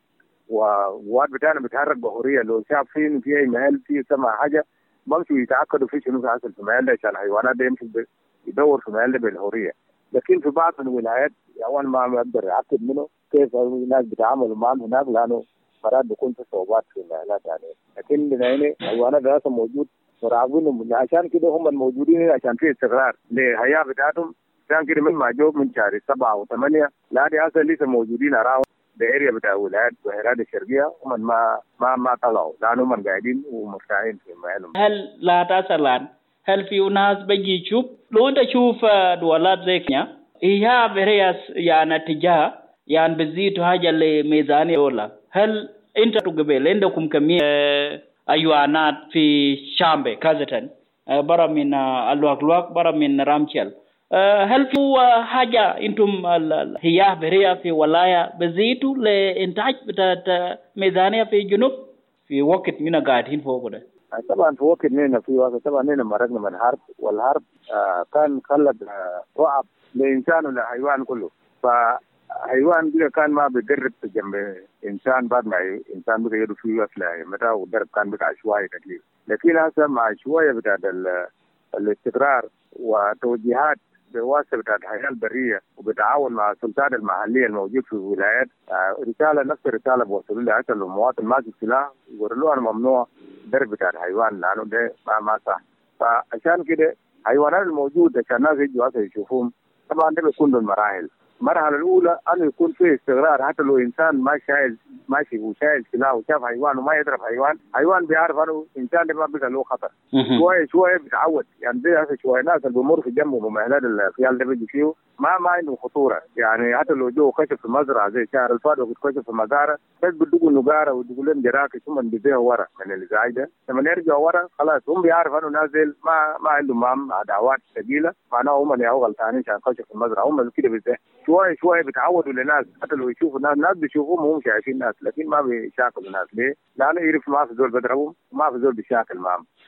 وواد بتاعنا بيتحرك بحريه، لو شاف فين في اي محل فيه سمع حاجه بمشوا يتاكدوا في شنو حاصل في المحل ده عشان الحيوانات ده يمشي يدور في المحل ده بالحريه. لكن في بعض من الولايات يعني ما بقدر اعتقد منه كيف الناس بيتعاملوا معهم هناك، لانه مرات بيكون في صعوبات في المحلات يعني. لكن هنا الحيوانات ده اصلا موجود مراقبينهم، عشان كده هم الموجودين هنا عشان في استقرار للحياه بتاعتهم. عشان كده من ما جو من شهر سبعه وثمانيه لا دي اصلا لسه موجودين اراوند الاريا بتاع ولايات البويرات الشرقيه، ومن ما ما ما طلعوا لانه هم قاعدين ومرتاحين في محلهم. هل لا تسأل هل في ناس بيجي يشوف لو انت تشوف دولات زي كينيا هي برياس يعني اتجاه يعني بزيد حاجه لميزانيه ولا هل انت تقبل عندكم كميه ايوانات في شامبه كازتن برا من الوقلوق برا من رامشل، هل في حاجه انتم هي بريا في ولايه بزيدوا لانتاج بتاعت ميزانيه في جنوب في وقت من قاعدين فوق ده؟ طبعا في وقت هنا في وقت طبعا هنا مرقنا من حرب، والحرب آه كان خلد آه رعب لإنسان ولا حيوان كله. فحيوان بقى كان ما بيقرب جنب إنسان بعد ما إنسان بقى يدو فيه أسلحة متى وقرب كان بقى عشوائي كثير. لكن هسه مع شوية بتاعت الاستقرار وتوجيهات بواسطة بتاعت الحياة البرية وبتعاون مع السلطات المحلية الموجود في الولايات، آه رسالة نفس الرسالة بوصلوا لها حتى لو مواطن ماسك سلاح يقولوا له أنا ممنوع ضرب بتاع الحيوان لانه ده ما ما صح. فعشان كده الحيوانات الموجوده عشان الناس يجوا هسه يشوفوهم طبعا ده بيكون بالمراحل. المرحله الاولى انه يكون في استقرار، حتى لو انسان ما شايل ماشي وشايل سلاح وشاف حيوان وما يضرب حيوان، حيوان بيعرف انه انسان ده ما بقى له خطر. شويه شويه بيتعود يعني. ده هسه شويه ناس اللي بيمر في جنبه ممهلات الخيال ده بيجي فيه ما ما عنده خطوره يعني. حتى لو جو كشف في مزرعه زي شهر الفات وكشف في مزارع بس بدقوا نجاره ودقوا لهم جراكه ثم بيبيعوا ورا من الازعاج ده. لما يرجعوا ورا خلاص هم بيعرفوا انه نازل ما ما عندهم مام عداوات ثقيله، معناه هم اللي هو غلطانين عشان كشف في المزرعه. هم كده بيزه شويه شويه بيتعودوا للناس، حتى لو يشوفوا الناس ناس بيشوفوهم هم شايفين الناس، لكن ما بيشاكلوا الناس. ليه؟ لانه يعرف ما في زول بيضربهم، ما في زول بيشاكل معهم.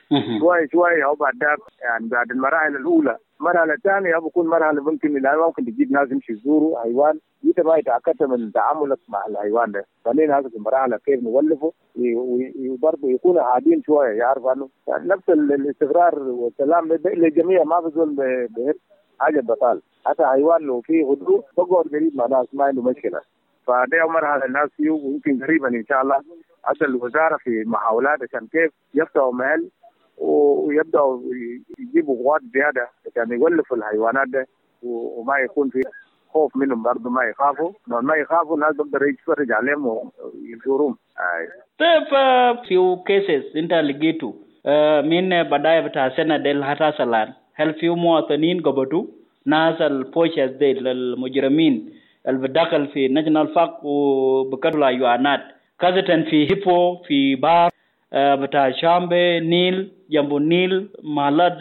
شوي شوي او بعد يعني بعد المراحل الاولى. المرحله الثانيه بكون مرحله ممكن الى ممكن تجيب ناس يمشي يزوروا حيوان، انت ما يتاكد من تعاملك مع الحيوان ده، خلينا هذا في المراحل كيف نولفه وبرضه يكونوا عادين شويه، يعرف انه يعني نفس الاستقرار والسلام للجميع، ما بزول حاجه بطال. حتى حيوان لو فيه هدوء بقعد قريب مع ناس ما عنده مشكله. فده مرحله الناس فيه، ويمكن قريبا ان شاء الله حتى الوزاره في محاولات عشان كيف يفتحوا محل ويبداوا يجيبوا قوات زياده عشان يولفوا الحيوانات ده وما يكون في خوف منهم، برضه ما يخافوا، ما يخافوا الناس بقدر يتفرج عليهم ويزورهم. طيب في كيسز انت لقيته من بدايه بتاع سنه ديل حتى سلان، هل في مواطنين قبضوا ناس البوشز ديل المجرمين اللي بدخل في ناشونال بارك وبكتلوا حيوانات كذا في هيبو في بار بتاع شامبي نيل جنبو نيل محلات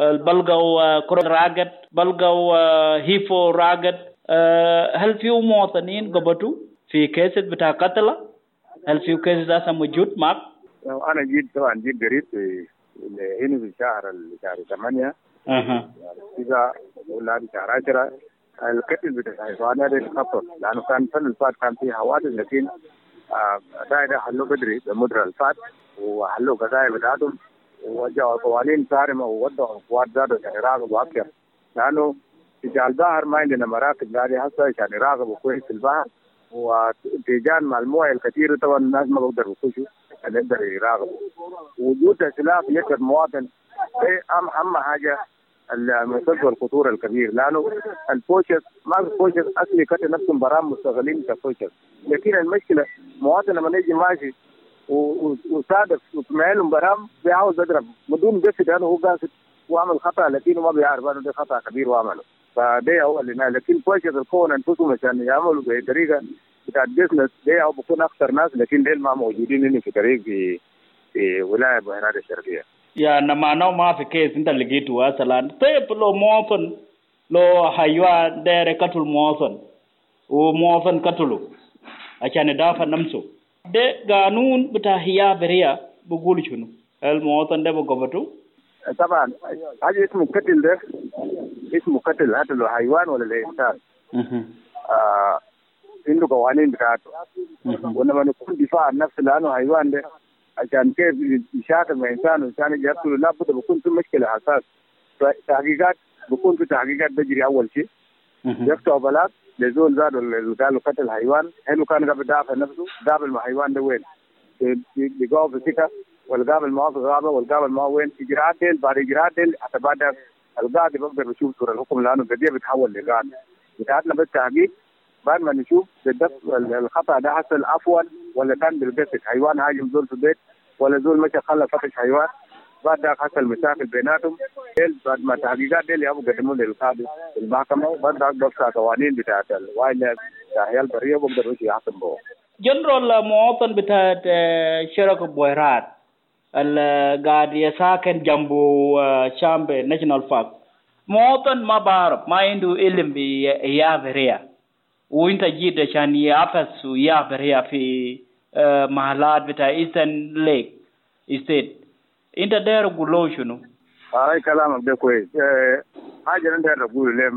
بلغوا كرة راقد بلغوا هيفو راقد، هل في مواطنين قبضوا في كيسة بتاع قتلة؟ هل في كيسة أصلا موجود معك؟ أنا جيت طبعا جيت قريب في هنا في شهر شهر ثمانية أها إذا ولا في شهر عشرة القتل بتاع الحيوانات انخفض، لأنه كان سنة الفات كان في حوادث، لكن قضايا حلوا بدري بمدر الفات وحلوا قضايا بتاعتهم ووجهوا قوانين صارمة ووضعوا قوات ذاته عشان يراقبوا أكثر، لأنه تجاه البحر ما عندنا مراكب قاعدة هسه عشان يراقبوا كويس في البحر، وتيجان مع المويه الكثير طبعا الناس ما بيقدروا يخشوا عشان يقدروا يراقبوا. وجود سلاح في يد المواطن أهم أهم حاجة المسبب الخطورة الكبير، لأنه البوشس ما البوشس أصلي كتر نفسهم برام مستغلين كبوشس، لكن المشكلة مواطن لما يجي ماشي وصادف ومعلم برام بيعاوز يضرب بدون قصد أنه هو قاصد وعمل خطأ، لكنه ما بيعرف أنه ده خطأ كبير وعمله. فده هو اللي نال. لكن بوشس الكون أنفسهم عشان يعملوا بطريقة بتاعت بيزنس ده هو بكون أكثر ناس، لكن ديل ما موجودين هنا في طريق في في ولاية بحيرات الشرقية. يعني معناه ما في كيس انت لقيته اصلا. طيب لو مواطن لو حيوان داير يقتل مواطن ومواطن قتله عشان يدافع نفسه، ده قانون بتاع حياة بريئة بقول شنو؟ المواطن ده بقبضه؟ طبعا حاجة اسمه قتل، ده اسمه قتل حتى لو حيوان ولا الإنسان. آه عنده قوانين بتاعته، ولما نكون دفاع عن نفسه لأنه حيوان ده عشان كيف يشاكل مع إنسان وإنسان يجي يقتله لابد بكون في مشكلة حساس. فتحقيقات بكون في تحقيقات بجري أول شيء يفتحوا بلاغ لزول زاد اللي قالوا قتل حيوان، إنه كان قبل دافع نفسه قابل مع حيوان ده وين؟ بيقاو في سكة ولا قابل معه في غابة ولا قابل معه وين؟ إجراءات ديل بعد إجراءات ديل حتى بعد القاضي بقدر بشوف صورة الحكم، لأنه قضية بتحول لقاضي. بتاعتنا بس تحقيق بعد ما نشوف الخطأ ده حصل عفوا ولا كان بالقصد، حيوان هاجم زول في البيت ولا زول مشى خلى فتش حيوان، بعد ذاك حصل مشاكل بيناتهم، بعد ما تحقيقات ديل يابوا قدموا للقاضي المحكمة، وبعد ذاك بقى قوانين بتاعت الوايلد بتاع حياة البرية بقدر يمشي يحكم بهم. جنرال مواطن بتاعت شرق بويرات اللي قاعد يساكن جنبه شامبي ناشونال بارك، مواطن ما بعرف ما عنده علم بحياة برية، وانت جيت عشان يعفس ويعبر في محلات بتاع ايسترن ليك استيت، انت داير تقول له شنو؟ هاي كلامك ده كويس. حاجه انا داير اقول لهم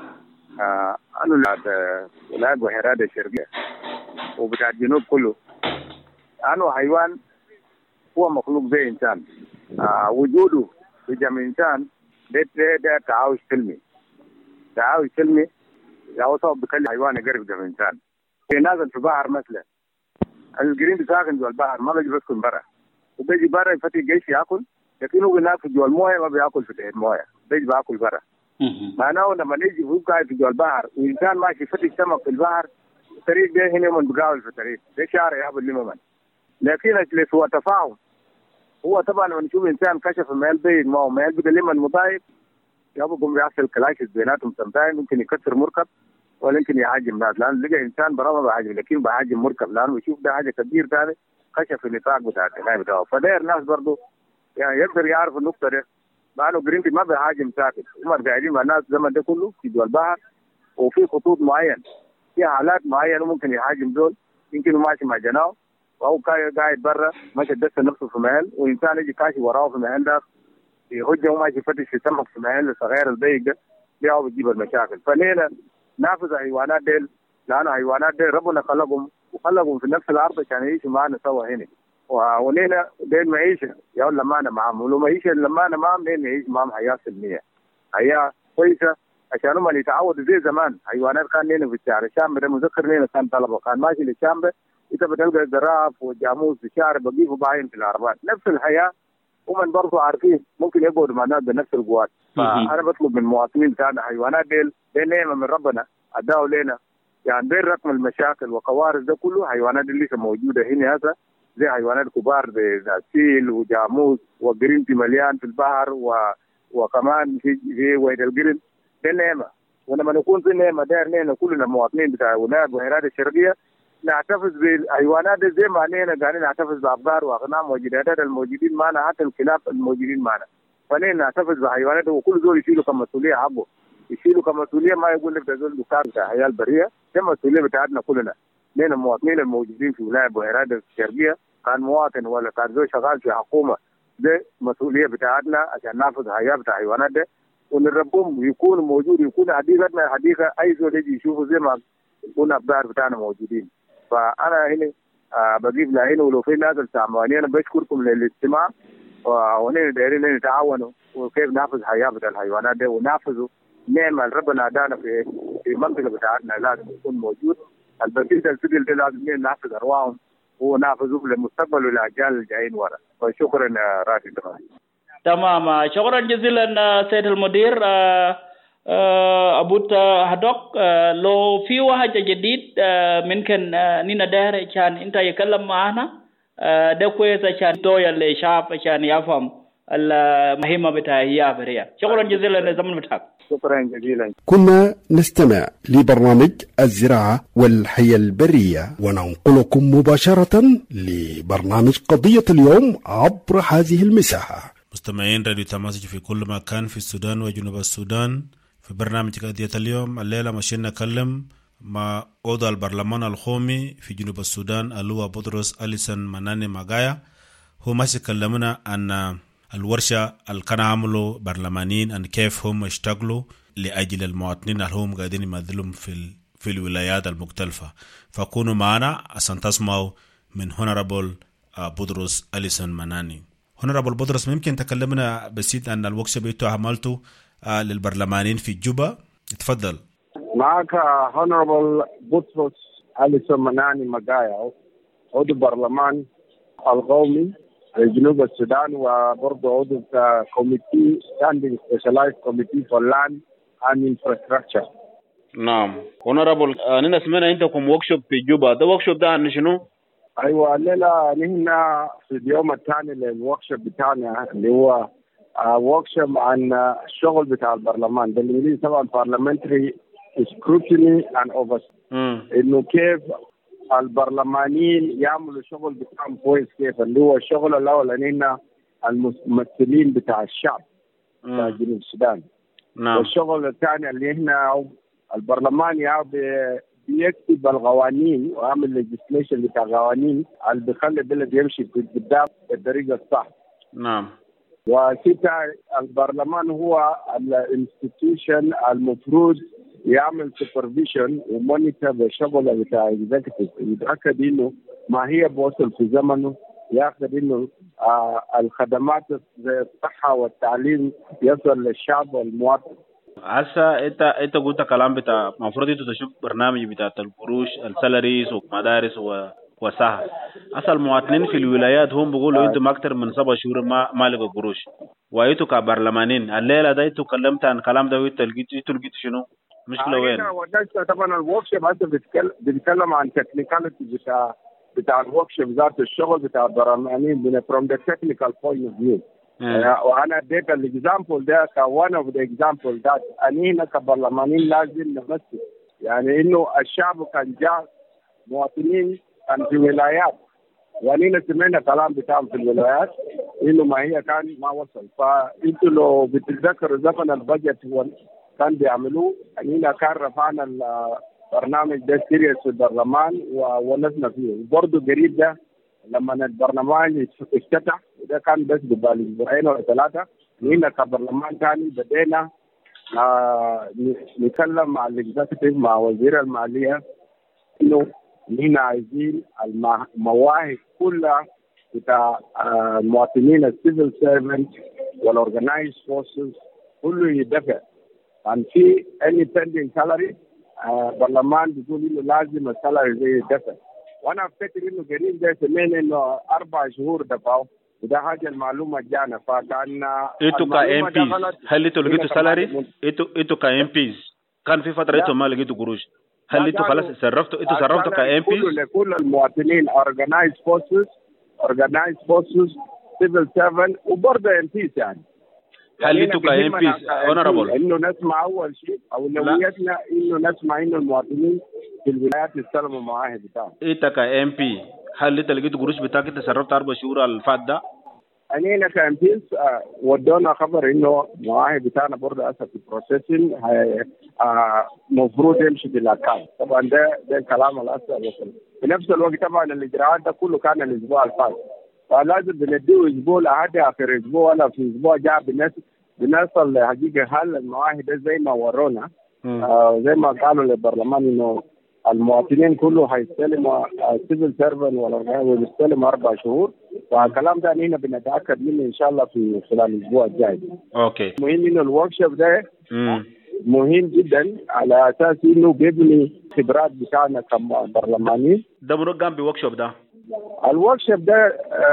انا لا ولاية بحيرات الشرقية وبتاع الجنوب كله، انا حيوان هو مخلوق زي انسان، وجوده في جمع انسان ده ده تعاوش سلمي، تعاوش سلمي يا صوب بكل حيوان يقرب ده انسان. في نازل في بحر مثلا الجرين ساكن جوا البحر ما بيجي بيسكن برا، وبيجي برا يفتي جيش ياكل، لكن هو هناك في جوا المويه ما بياكل في تحت المويه، بيجي بياكل برا. معناه لما نيجي هو قاعد في جوا البحر وانسان ماشي يفتي سمك في البحر، الطريق ده هنا من بقاول في الطريق ده شارع يابو اللي لكن اللي هو تفاهم هو طبعا لما نشوف انسان كشف مال بيت ما هو مال بده لمن مضايق يابو قوم بيحصل كلاكس بيناتهم سمتاين، ممكن يكسر مركب ولا يمكن يهاجم ناس، لأن لقى إنسان برا ما بهاجم لكن بهاجم مركب، لأنه يشوف ده حاجة كبير ثاني كشف النطاق بتاع الحماية بتاعه. فداير ناس برضه يعني يقدر يعرف النقطة دي، لأنه جرينتي ما بهاجم ساكت، هم قاعدين مع الناس زمن ده كله في جوا البحر، وفي خطوط معين في حالات معينة ممكن يهاجم دول، يمكن ماشي مع جناو وهو قاعد برا ماشي دس نفسه في محل، وإنسان يجي كاشي وراه في محل ده يهجه وماشي يفتش في سمك في محل صغير الضيق ده بيعوا بيجيب المشاكل. فليلة نافذ حيوانات ديل، لأن حيوانات ديل ربنا خلقهم وخلقهم في نفس الأرض عشان يعيشوا معنا سوا هنا، وليلة ديل معيشة يقول لما أنا معهم، ولو معيشة لما أنا معهم ديل يعيش معهم حياة سلمية، حياة كويسة عشان هم اللي يتعودوا زي زمان. حيوانات كان لنا في الشارع، الشامبة ده مذكر لنا كان طلبة كان ماشي للشامبة انت بتلقى الزراف والجاموس في الشارع بقيفوا باين في العربات، نفس الحياة. ومن برضو عارفين ممكن يقعدوا مع الناس بنفس القوات. فأنا بطلب من المواطنين بتاعنا حيوانات ديل دي نعمة من ربنا أداوا لنا، يعني بين رقم المشاكل وكوارث ده كله حيوانات اللي لسه موجودة هنا هذا زي حيوانات كبار زي سيل وجاموس وقرنتي مليان في البحر و... وكمان في في ويد القرن دي نعمة. ولما نكون في نعمة داير نحن كلنا المواطنين بتاع ولاية بحيرات الشرقية نحتفظ بالحيوانات زي ما نحن قاعدين نحتفظ بأبقار وأغنام وجدادات الموجودين معنا، حتى الكلاب الموجودين معنا. فنحن نحتفظ بحيوانات وكل زول يشيلوا كمسؤولية حقه، يشيلوا كمسؤولية، ما يقول لك زول دكتور بتاع الحياة البرية، دي مسؤولية بتاعتنا كلنا. نحن المواطنين الموجودين في ولاية بحيرات الشرقية كان مواطن ولا كان زول شغال في حكومة، دي مسؤولية بتاعتنا عشان نحفظ حياة بتاع الحيوانات دي ونربهم يكونوا موجود، يكون حديقتنا حديقة أي زول يجي يشوفوا زي ما يكون أبقار بتاعنا موجودين. فأنا هنا آه بجيب لهنا ولو في ناس سامعوني أنا بشكركم للاستماع، ونحن دايرين نتعاونوا وكيف نحفظ حياة بتاع الحيوانات دي ونحفظوا نعمة ربنا أدانا في في المنطقة بتاعتنا لازم يكون موجود. البسيط السجل ده لازم نحفظ أرواحهم ونحفظوا للمستقبل والأجيال الجايين ورا. وشكرا راشد. تمام، شكرا جزيلا سيد المدير. أبوت هدوك لو في واحد جديد ممكن نينا داير عشان انت يتكلم معنا ده كويس عشان تويا للشعب عشان يفهم المهمة بتاعي بريا. شكرا جزيلا للزمن بتاعك. شكرا جزيلا. كنا نستمع لبرنامج الزراعة والحياة البرية وننقلكم مباشرة لبرنامج قضية اليوم عبر هذه المساحة. مستمعين راديو تماسك في كل مكان في السودان وجنوب السودان. في برنامج قضية اليوم الليلة مشينا نكلم مع عضو البرلمان القومي في جنوب السودان اللي هو بطرس أليسون مناني ماغايا. هو ماشي كلمنا عن الورشة اللي كان عملوا برلمانيين عن كيف هم اشتغلوا لأجل المواطنين اللي هم قاعدين يمثلهم في في الولايات المختلفة. فكونوا معنا عشان تسمعوا من هونرابل بطرس أليسون مناني. هونرابل بطرس، ممكن تكلمنا بسيط عن الورشة بيتو عملته للبرلمانيين في جوبا؟ اتفضل. معك هونرابل بطرس أليسون مناني ماغايا، عضو برلمان القومي جنوب السودان وبرضه عضو كوميتي ستاندينج سبيشالايزد كوميتي فور لاند اند انفراستراكشر. نعم هونرابل، انا سمعنا عندكم ورك شوب في جوبا، ده ورك شوب ده عن شنو؟ ايوه الليله نحن في اليوم الثاني للورك شوب بتاعنا اللي هو ورك شوب عن الشغل بتاع البرلمان، بالانجليزي طبعا parliamentary scrutiny and oversight. انه كيف البرلمانيين يعملوا شغل بتاعهم كويس، كيف اللي هو الشغل الاول اننا الممثلين بتاع الشعب بتاع جنوب السودان. نعم. والشغل الثاني اللي احنا البرلمان يا بيكتب القوانين ويعمل ليجيسليشن بتاع قوانين اللي بيخلي البلد يمشي قدام بالطريقه الصح. نعم. وستة البرلمان هو الانستتيوشن المفروض يعمل سوبرفيجن ومونيتور بالشغل بتاع الاكزيكتيف، يتاكد انه ما هي بوصل في زمنه، ياخذ انه آه الخدمات زي الصحه والتعليم يصل للشعب والمواطن. هسه انت انت قلت كلام بتاع المفروض انتوا تشوف برنامج بتاع القروش السالاريز ومدارس وصحه. هسه المواطنين في الولايات هم بيقولوا انتم اكثر من سبع شهور ما ما لقوا قروش، وانتوا كبرلمانيين الليله ده انتوا كلمت عن الكلام ده وانتوا لقيتوا لقيتوا شنو؟ مشكلة وين؟ طبعا الورك شوب هسه بيتكلم عن تكنيكاليتي بتاع بتاع الورك شوب ذات الشغل بتاع البرلمانيين من from the technical point of view. وانا اديت الاكزامبل ده ك one of the example that انينا كبرلمانيين لازم نمثل، يعني انه الشعب كان جاء مواطنين كان في ولايات وانينا سمعنا كلام بتاعهم في الولايات انه ما هي كان ما وصل. فانتوا لو بتتذكروا زمن البجت هو كان بيعملوه، اننا كان رفعنا البرنامج ده سيريس في البرلمان وولدنا فيه. وبرضه قريب ده لما البرلمان افتتح ده كان بس قبل اسبوعين ولا ثلاثه، هنا كبرلمان ثاني بدينا آه نتكلم مع الاكزيكتيف مع وزير الماليه انه هنا عايزين المواهب كلها بتاع المواطنين السيفل سيرفنت والاورجنايز فورسز كله يدفع. كان في اني بيندنج سالاري برلمان بيقول انه لازم السالاري زي يدفع، وانا افتكر انه قريب ده سمين انه اربع شهور دفعوا، وده حاجه المعلومه جانا. فكان انتوا كام بيز هل انتوا لقيتوا سالاري؟ انتوا انتوا كام بيز كان في فتره انتوا ما لقيتوا قروش، هل انتوا خلاص صرفتوا انتوا صرفتوا كام بيز؟ لكل المواطنين اورجنايز فورسز اورجنايز فورسز سيفل سيرفنت وبرضه ام بيز. يعني هل انتوا كام بيز اونربل انه نسمع اول شيء اولوياتنا انه نسمع انه المواطنين في الولايات يستلموا مواهب بتاعهم. انت كام بي هل انت لقيت قروش بتاعك انت صرفت اربع شهور اللي فات ده؟ أنا كام بيز آه ودونا خبر انه مواهب بتاعنا برضه هسه في بروسيسنج المفروض آه يمشي بالاكاد. طبعا ده ده كلام الاساسي وصل. في نفس الوقت طبعا الاجراءات ده كله كان الاسبوع اللي فات، فلازم بنديه اسبوع لحد اخر اسبوع ولا في اسبوع جاء بالناس بنصل لحقيقه هل المواهب ده زي ما ورونا آه زي ما قالوا للبرلمان انه المواطنين كله هيستلموا سيفل سيرفنت ولا ويستلموا اربع شهور، والكلام ده هنا بنتاكد منه ان شاء الله في خلال الاسبوع الجاي. اوكي. مهم انه الورك شوب ده مهم جدا على اساس انه بيبني خبرات بتاعنا كبرلمانيين. ده منو قام بالورك شوب ده؟ الورك شوب ده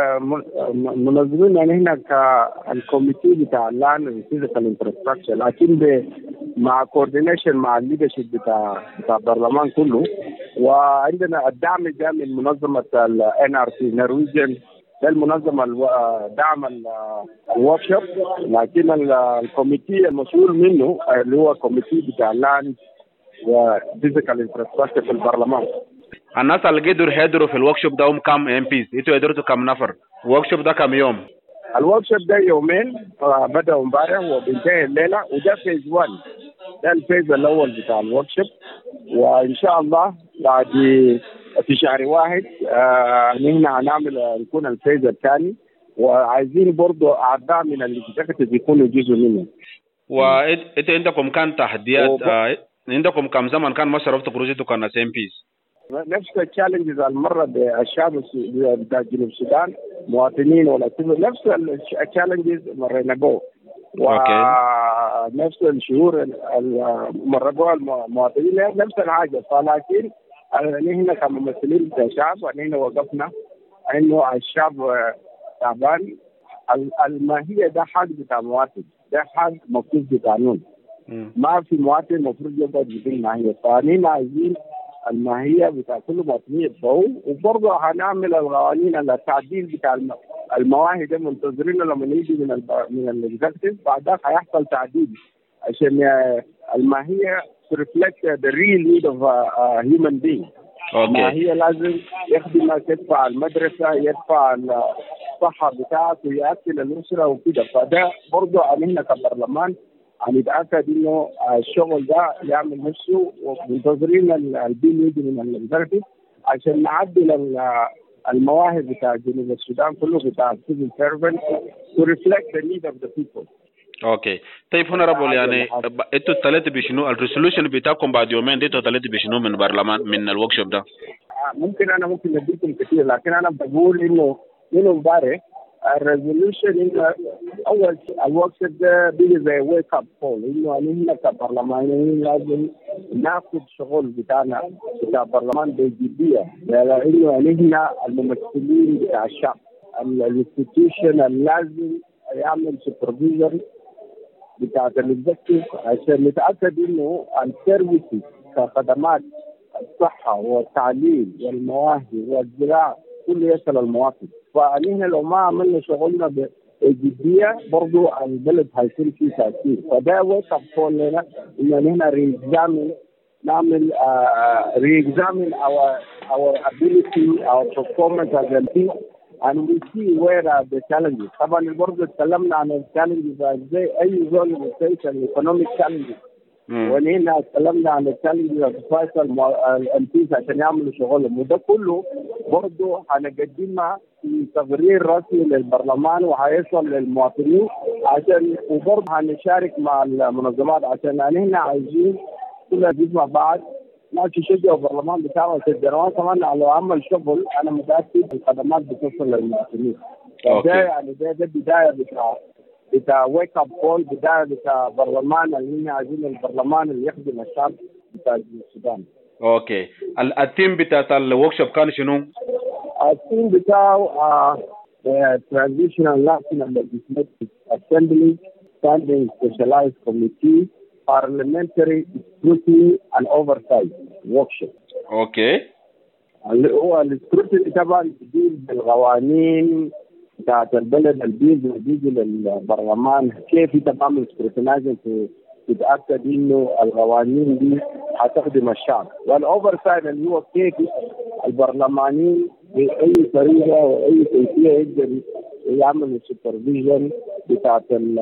منظمين يعني هنا كالكوميتي بتاع اللاند فيزيكال انفراستراكشر، لكن مع كوردينيشن مع الليدرشيب بتاع بتاع البرلمان كله، وعندنا الدعم جاء من منظمه الان ار سي نرويجن، ده المنظمه دعم الورك شوب، لكن الكوميتي المسؤول منه اللي هو كوميتي بتاع اللاند وفيزيكال انفراستراكشر في البرلمان. الناس اللي قدروا يحضروا في الورك شوب ده هم كم ام بيز؟ انتوا قدرتوا كم نفر؟ الورك شوب ده كم يوم؟ الورك شوب ده يومين بدا امبارح وبينتهي الليله، وده فيز واحد، ده الفيز الاول بتاع الورك شوب، وان شاء الله بعد في شهر واحد آه نحن هنعمل نكون الفيز الثاني، وعايزين برضه اعضاء من الاكزيكتيف يكونوا جزء منه. وانت عندكم كان تحديات آه عندكم كم زمن كان ما صرفتوا بروجيتو كان ام بيز؟ نفس التشالنجز المره بالشعب بتاع جنوب السودان مواطنين ولا نفس التشالنجز مرينا به، ونفس الشهور مرقوا المواطنين نفس الحاجه. فلكن نحن كممثلين كشعب نحن وقفنا انه الشعب تعبان، الماهيه ده حق بتاع مواطن، ده حق مفروض بقانون، ما في مواطن المفروض يقعد بدون ماهيه. فنحن عايزين الماهيه بتاع كل مواطنين يطبعوا، وبرضه هنعمل القوانين التعديل بتاع المواهب ده منتظرين لما يجي من ال من الاكزيكتيف، بعدها هيحصل تعديل عشان الماهيه to reflect the real need of a, a human being. الماهيه لازم يخدم يدفع المدرسه، يدفع الصحه بتاعته، ياكل الاسره وكده. فده برضه علينا كبرلمان هنتاكد انه الشغل ده يعمل نفسه، ومنتظرين البيل يجي من الاكزيكتيف عشان نعدل المواهب بتاع جنوب السودان كله بتاع السيفل سيرفنت to reflect the need of the people. اوكي. طيب هنا ربول يعني انتوا طلعتوا بشنو الريسولوشن بتاعكم بعد يومين دي؟ انتوا طلعتوا بشنو من البرلمان من الورك شوب ده؟ ممكن انا ممكن اديكم كثير، لكن انا بقول انه من امبارح الريزولوشن انه اول الورك شوب ده بيجي زي ويك اب كول، انه احنا كبرلمانيين لازم ناخذ شغل بتاعنا بتاع البرلمان بجديه، لانه احنا الممثلين بتاع الشعب، الانستتيوشن لازم يعمل سوبرفيجن بتاع الاكزيكتيف عشان نتاكد انه السيرفيسز كخدمات الصحه والتعليم والمواهب والزراعه كله يصل للمواطن. فنحن لو ما عملنا شغلنا بجديه برضو البلد هيكون فيه تاثير. فده وقف لنا ان نحن ريكزامن نعمل ريكزامن our our ability our performance as a team and we see where are the challenges. طبعا برضو اتكلمنا عن التشالنجز زي اي زول بيفيس الايكونوميك تشالنجز ونحن تكلمنا عن التالي الأنفيس عشان يعملوا شغلهم، وده كله برضه هنقدمها في تقرير رسمي للبرلمان وهيصل للمواطنين عشان، وبرضه هنشارك مع المنظمات عشان نحن عايزين كلنا نجمع بعض ناس يشجعوا البرلمان بتاعهم يشجعوا كمان على عمل شغل. أنا متأكد الخدمات بتصل للمواطنين. ده يعني ده ده بداية بتاع بتاع ويك اب كول، بداية بتاع برلمان اللي هنا عايزين البرلمان اللي يخدم الشعب بتاع السودان. اوكي. التيم بتاع الورك شوب كان شنو؟ التيم بتاعه Transitional National Legislative Assembly, Standing Specialized Committee, Parliamentary Scrutiny and Oversight Workshop. اوكي. اللي هو السكروتيني طبعا بيجي بالقوانين بتاعت البلد اللي بيجي بيجي للبرلمان، كيف انت تعمل سكروتينايزنج تتاكد انه القوانين دي هتخدم الشعب، والاوفرسايت اللي هو كيف البرلمانيين باي طريقه واي كيفيه يقدر يعمل السوبرفيجن بتاعت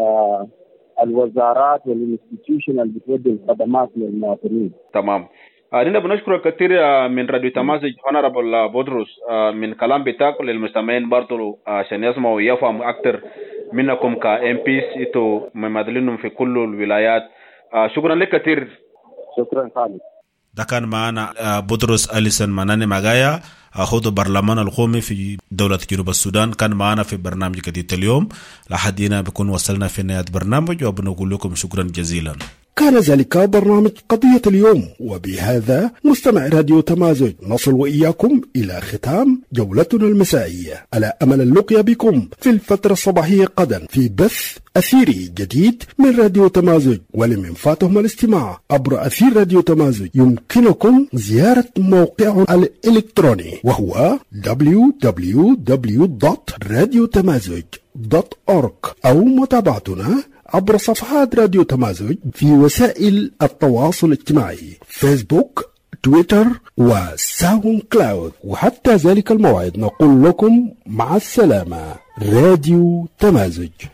الوزارات والانستتيوشن اللي بتودي الخدمات للمواطنين. تمام. نحن بنشكرك كثير من راديو تمازج هونربل بودروس من كلام بتاعك للمستمعين برضو عشان يسمعوا ويفهموا أكثر منكم كإم بيس إنتوا ممثلينهم في كل الولايات. شكرا لك كثير. شكرا خالد. ده كان معنا بودروس أليسن مناني مغايا أخوض برلمان القومي في دولة جنوب السودان، كان معنا في برنامج جديد اليوم. لحد هنا بكون وصلنا في نهاية برنامج وبنقول لكم شكرا جزيلا. كان ذلك برنامج قضية اليوم، وبهذا مستمع راديو تمازج نصل وإياكم إلى ختام جولتنا المسائية، على أمل اللقيا بكم في الفترة الصباحية غدا في بث أثيري جديد من راديو تمازج. ولمن فاتهم الاستماع عبر أثير راديو تمازج يمكنكم زيارة موقعه الإلكتروني وهو دبليو دبليو دبليو دوت راديو تمازج دوت أورج، أو متابعتنا عبر صفحات راديو تمازج في وسائل التواصل الاجتماعي فيسبوك، تويتر وساوند كلاود. وحتى ذلك الموعد نقول لكم مع السلامة. راديو تمازج.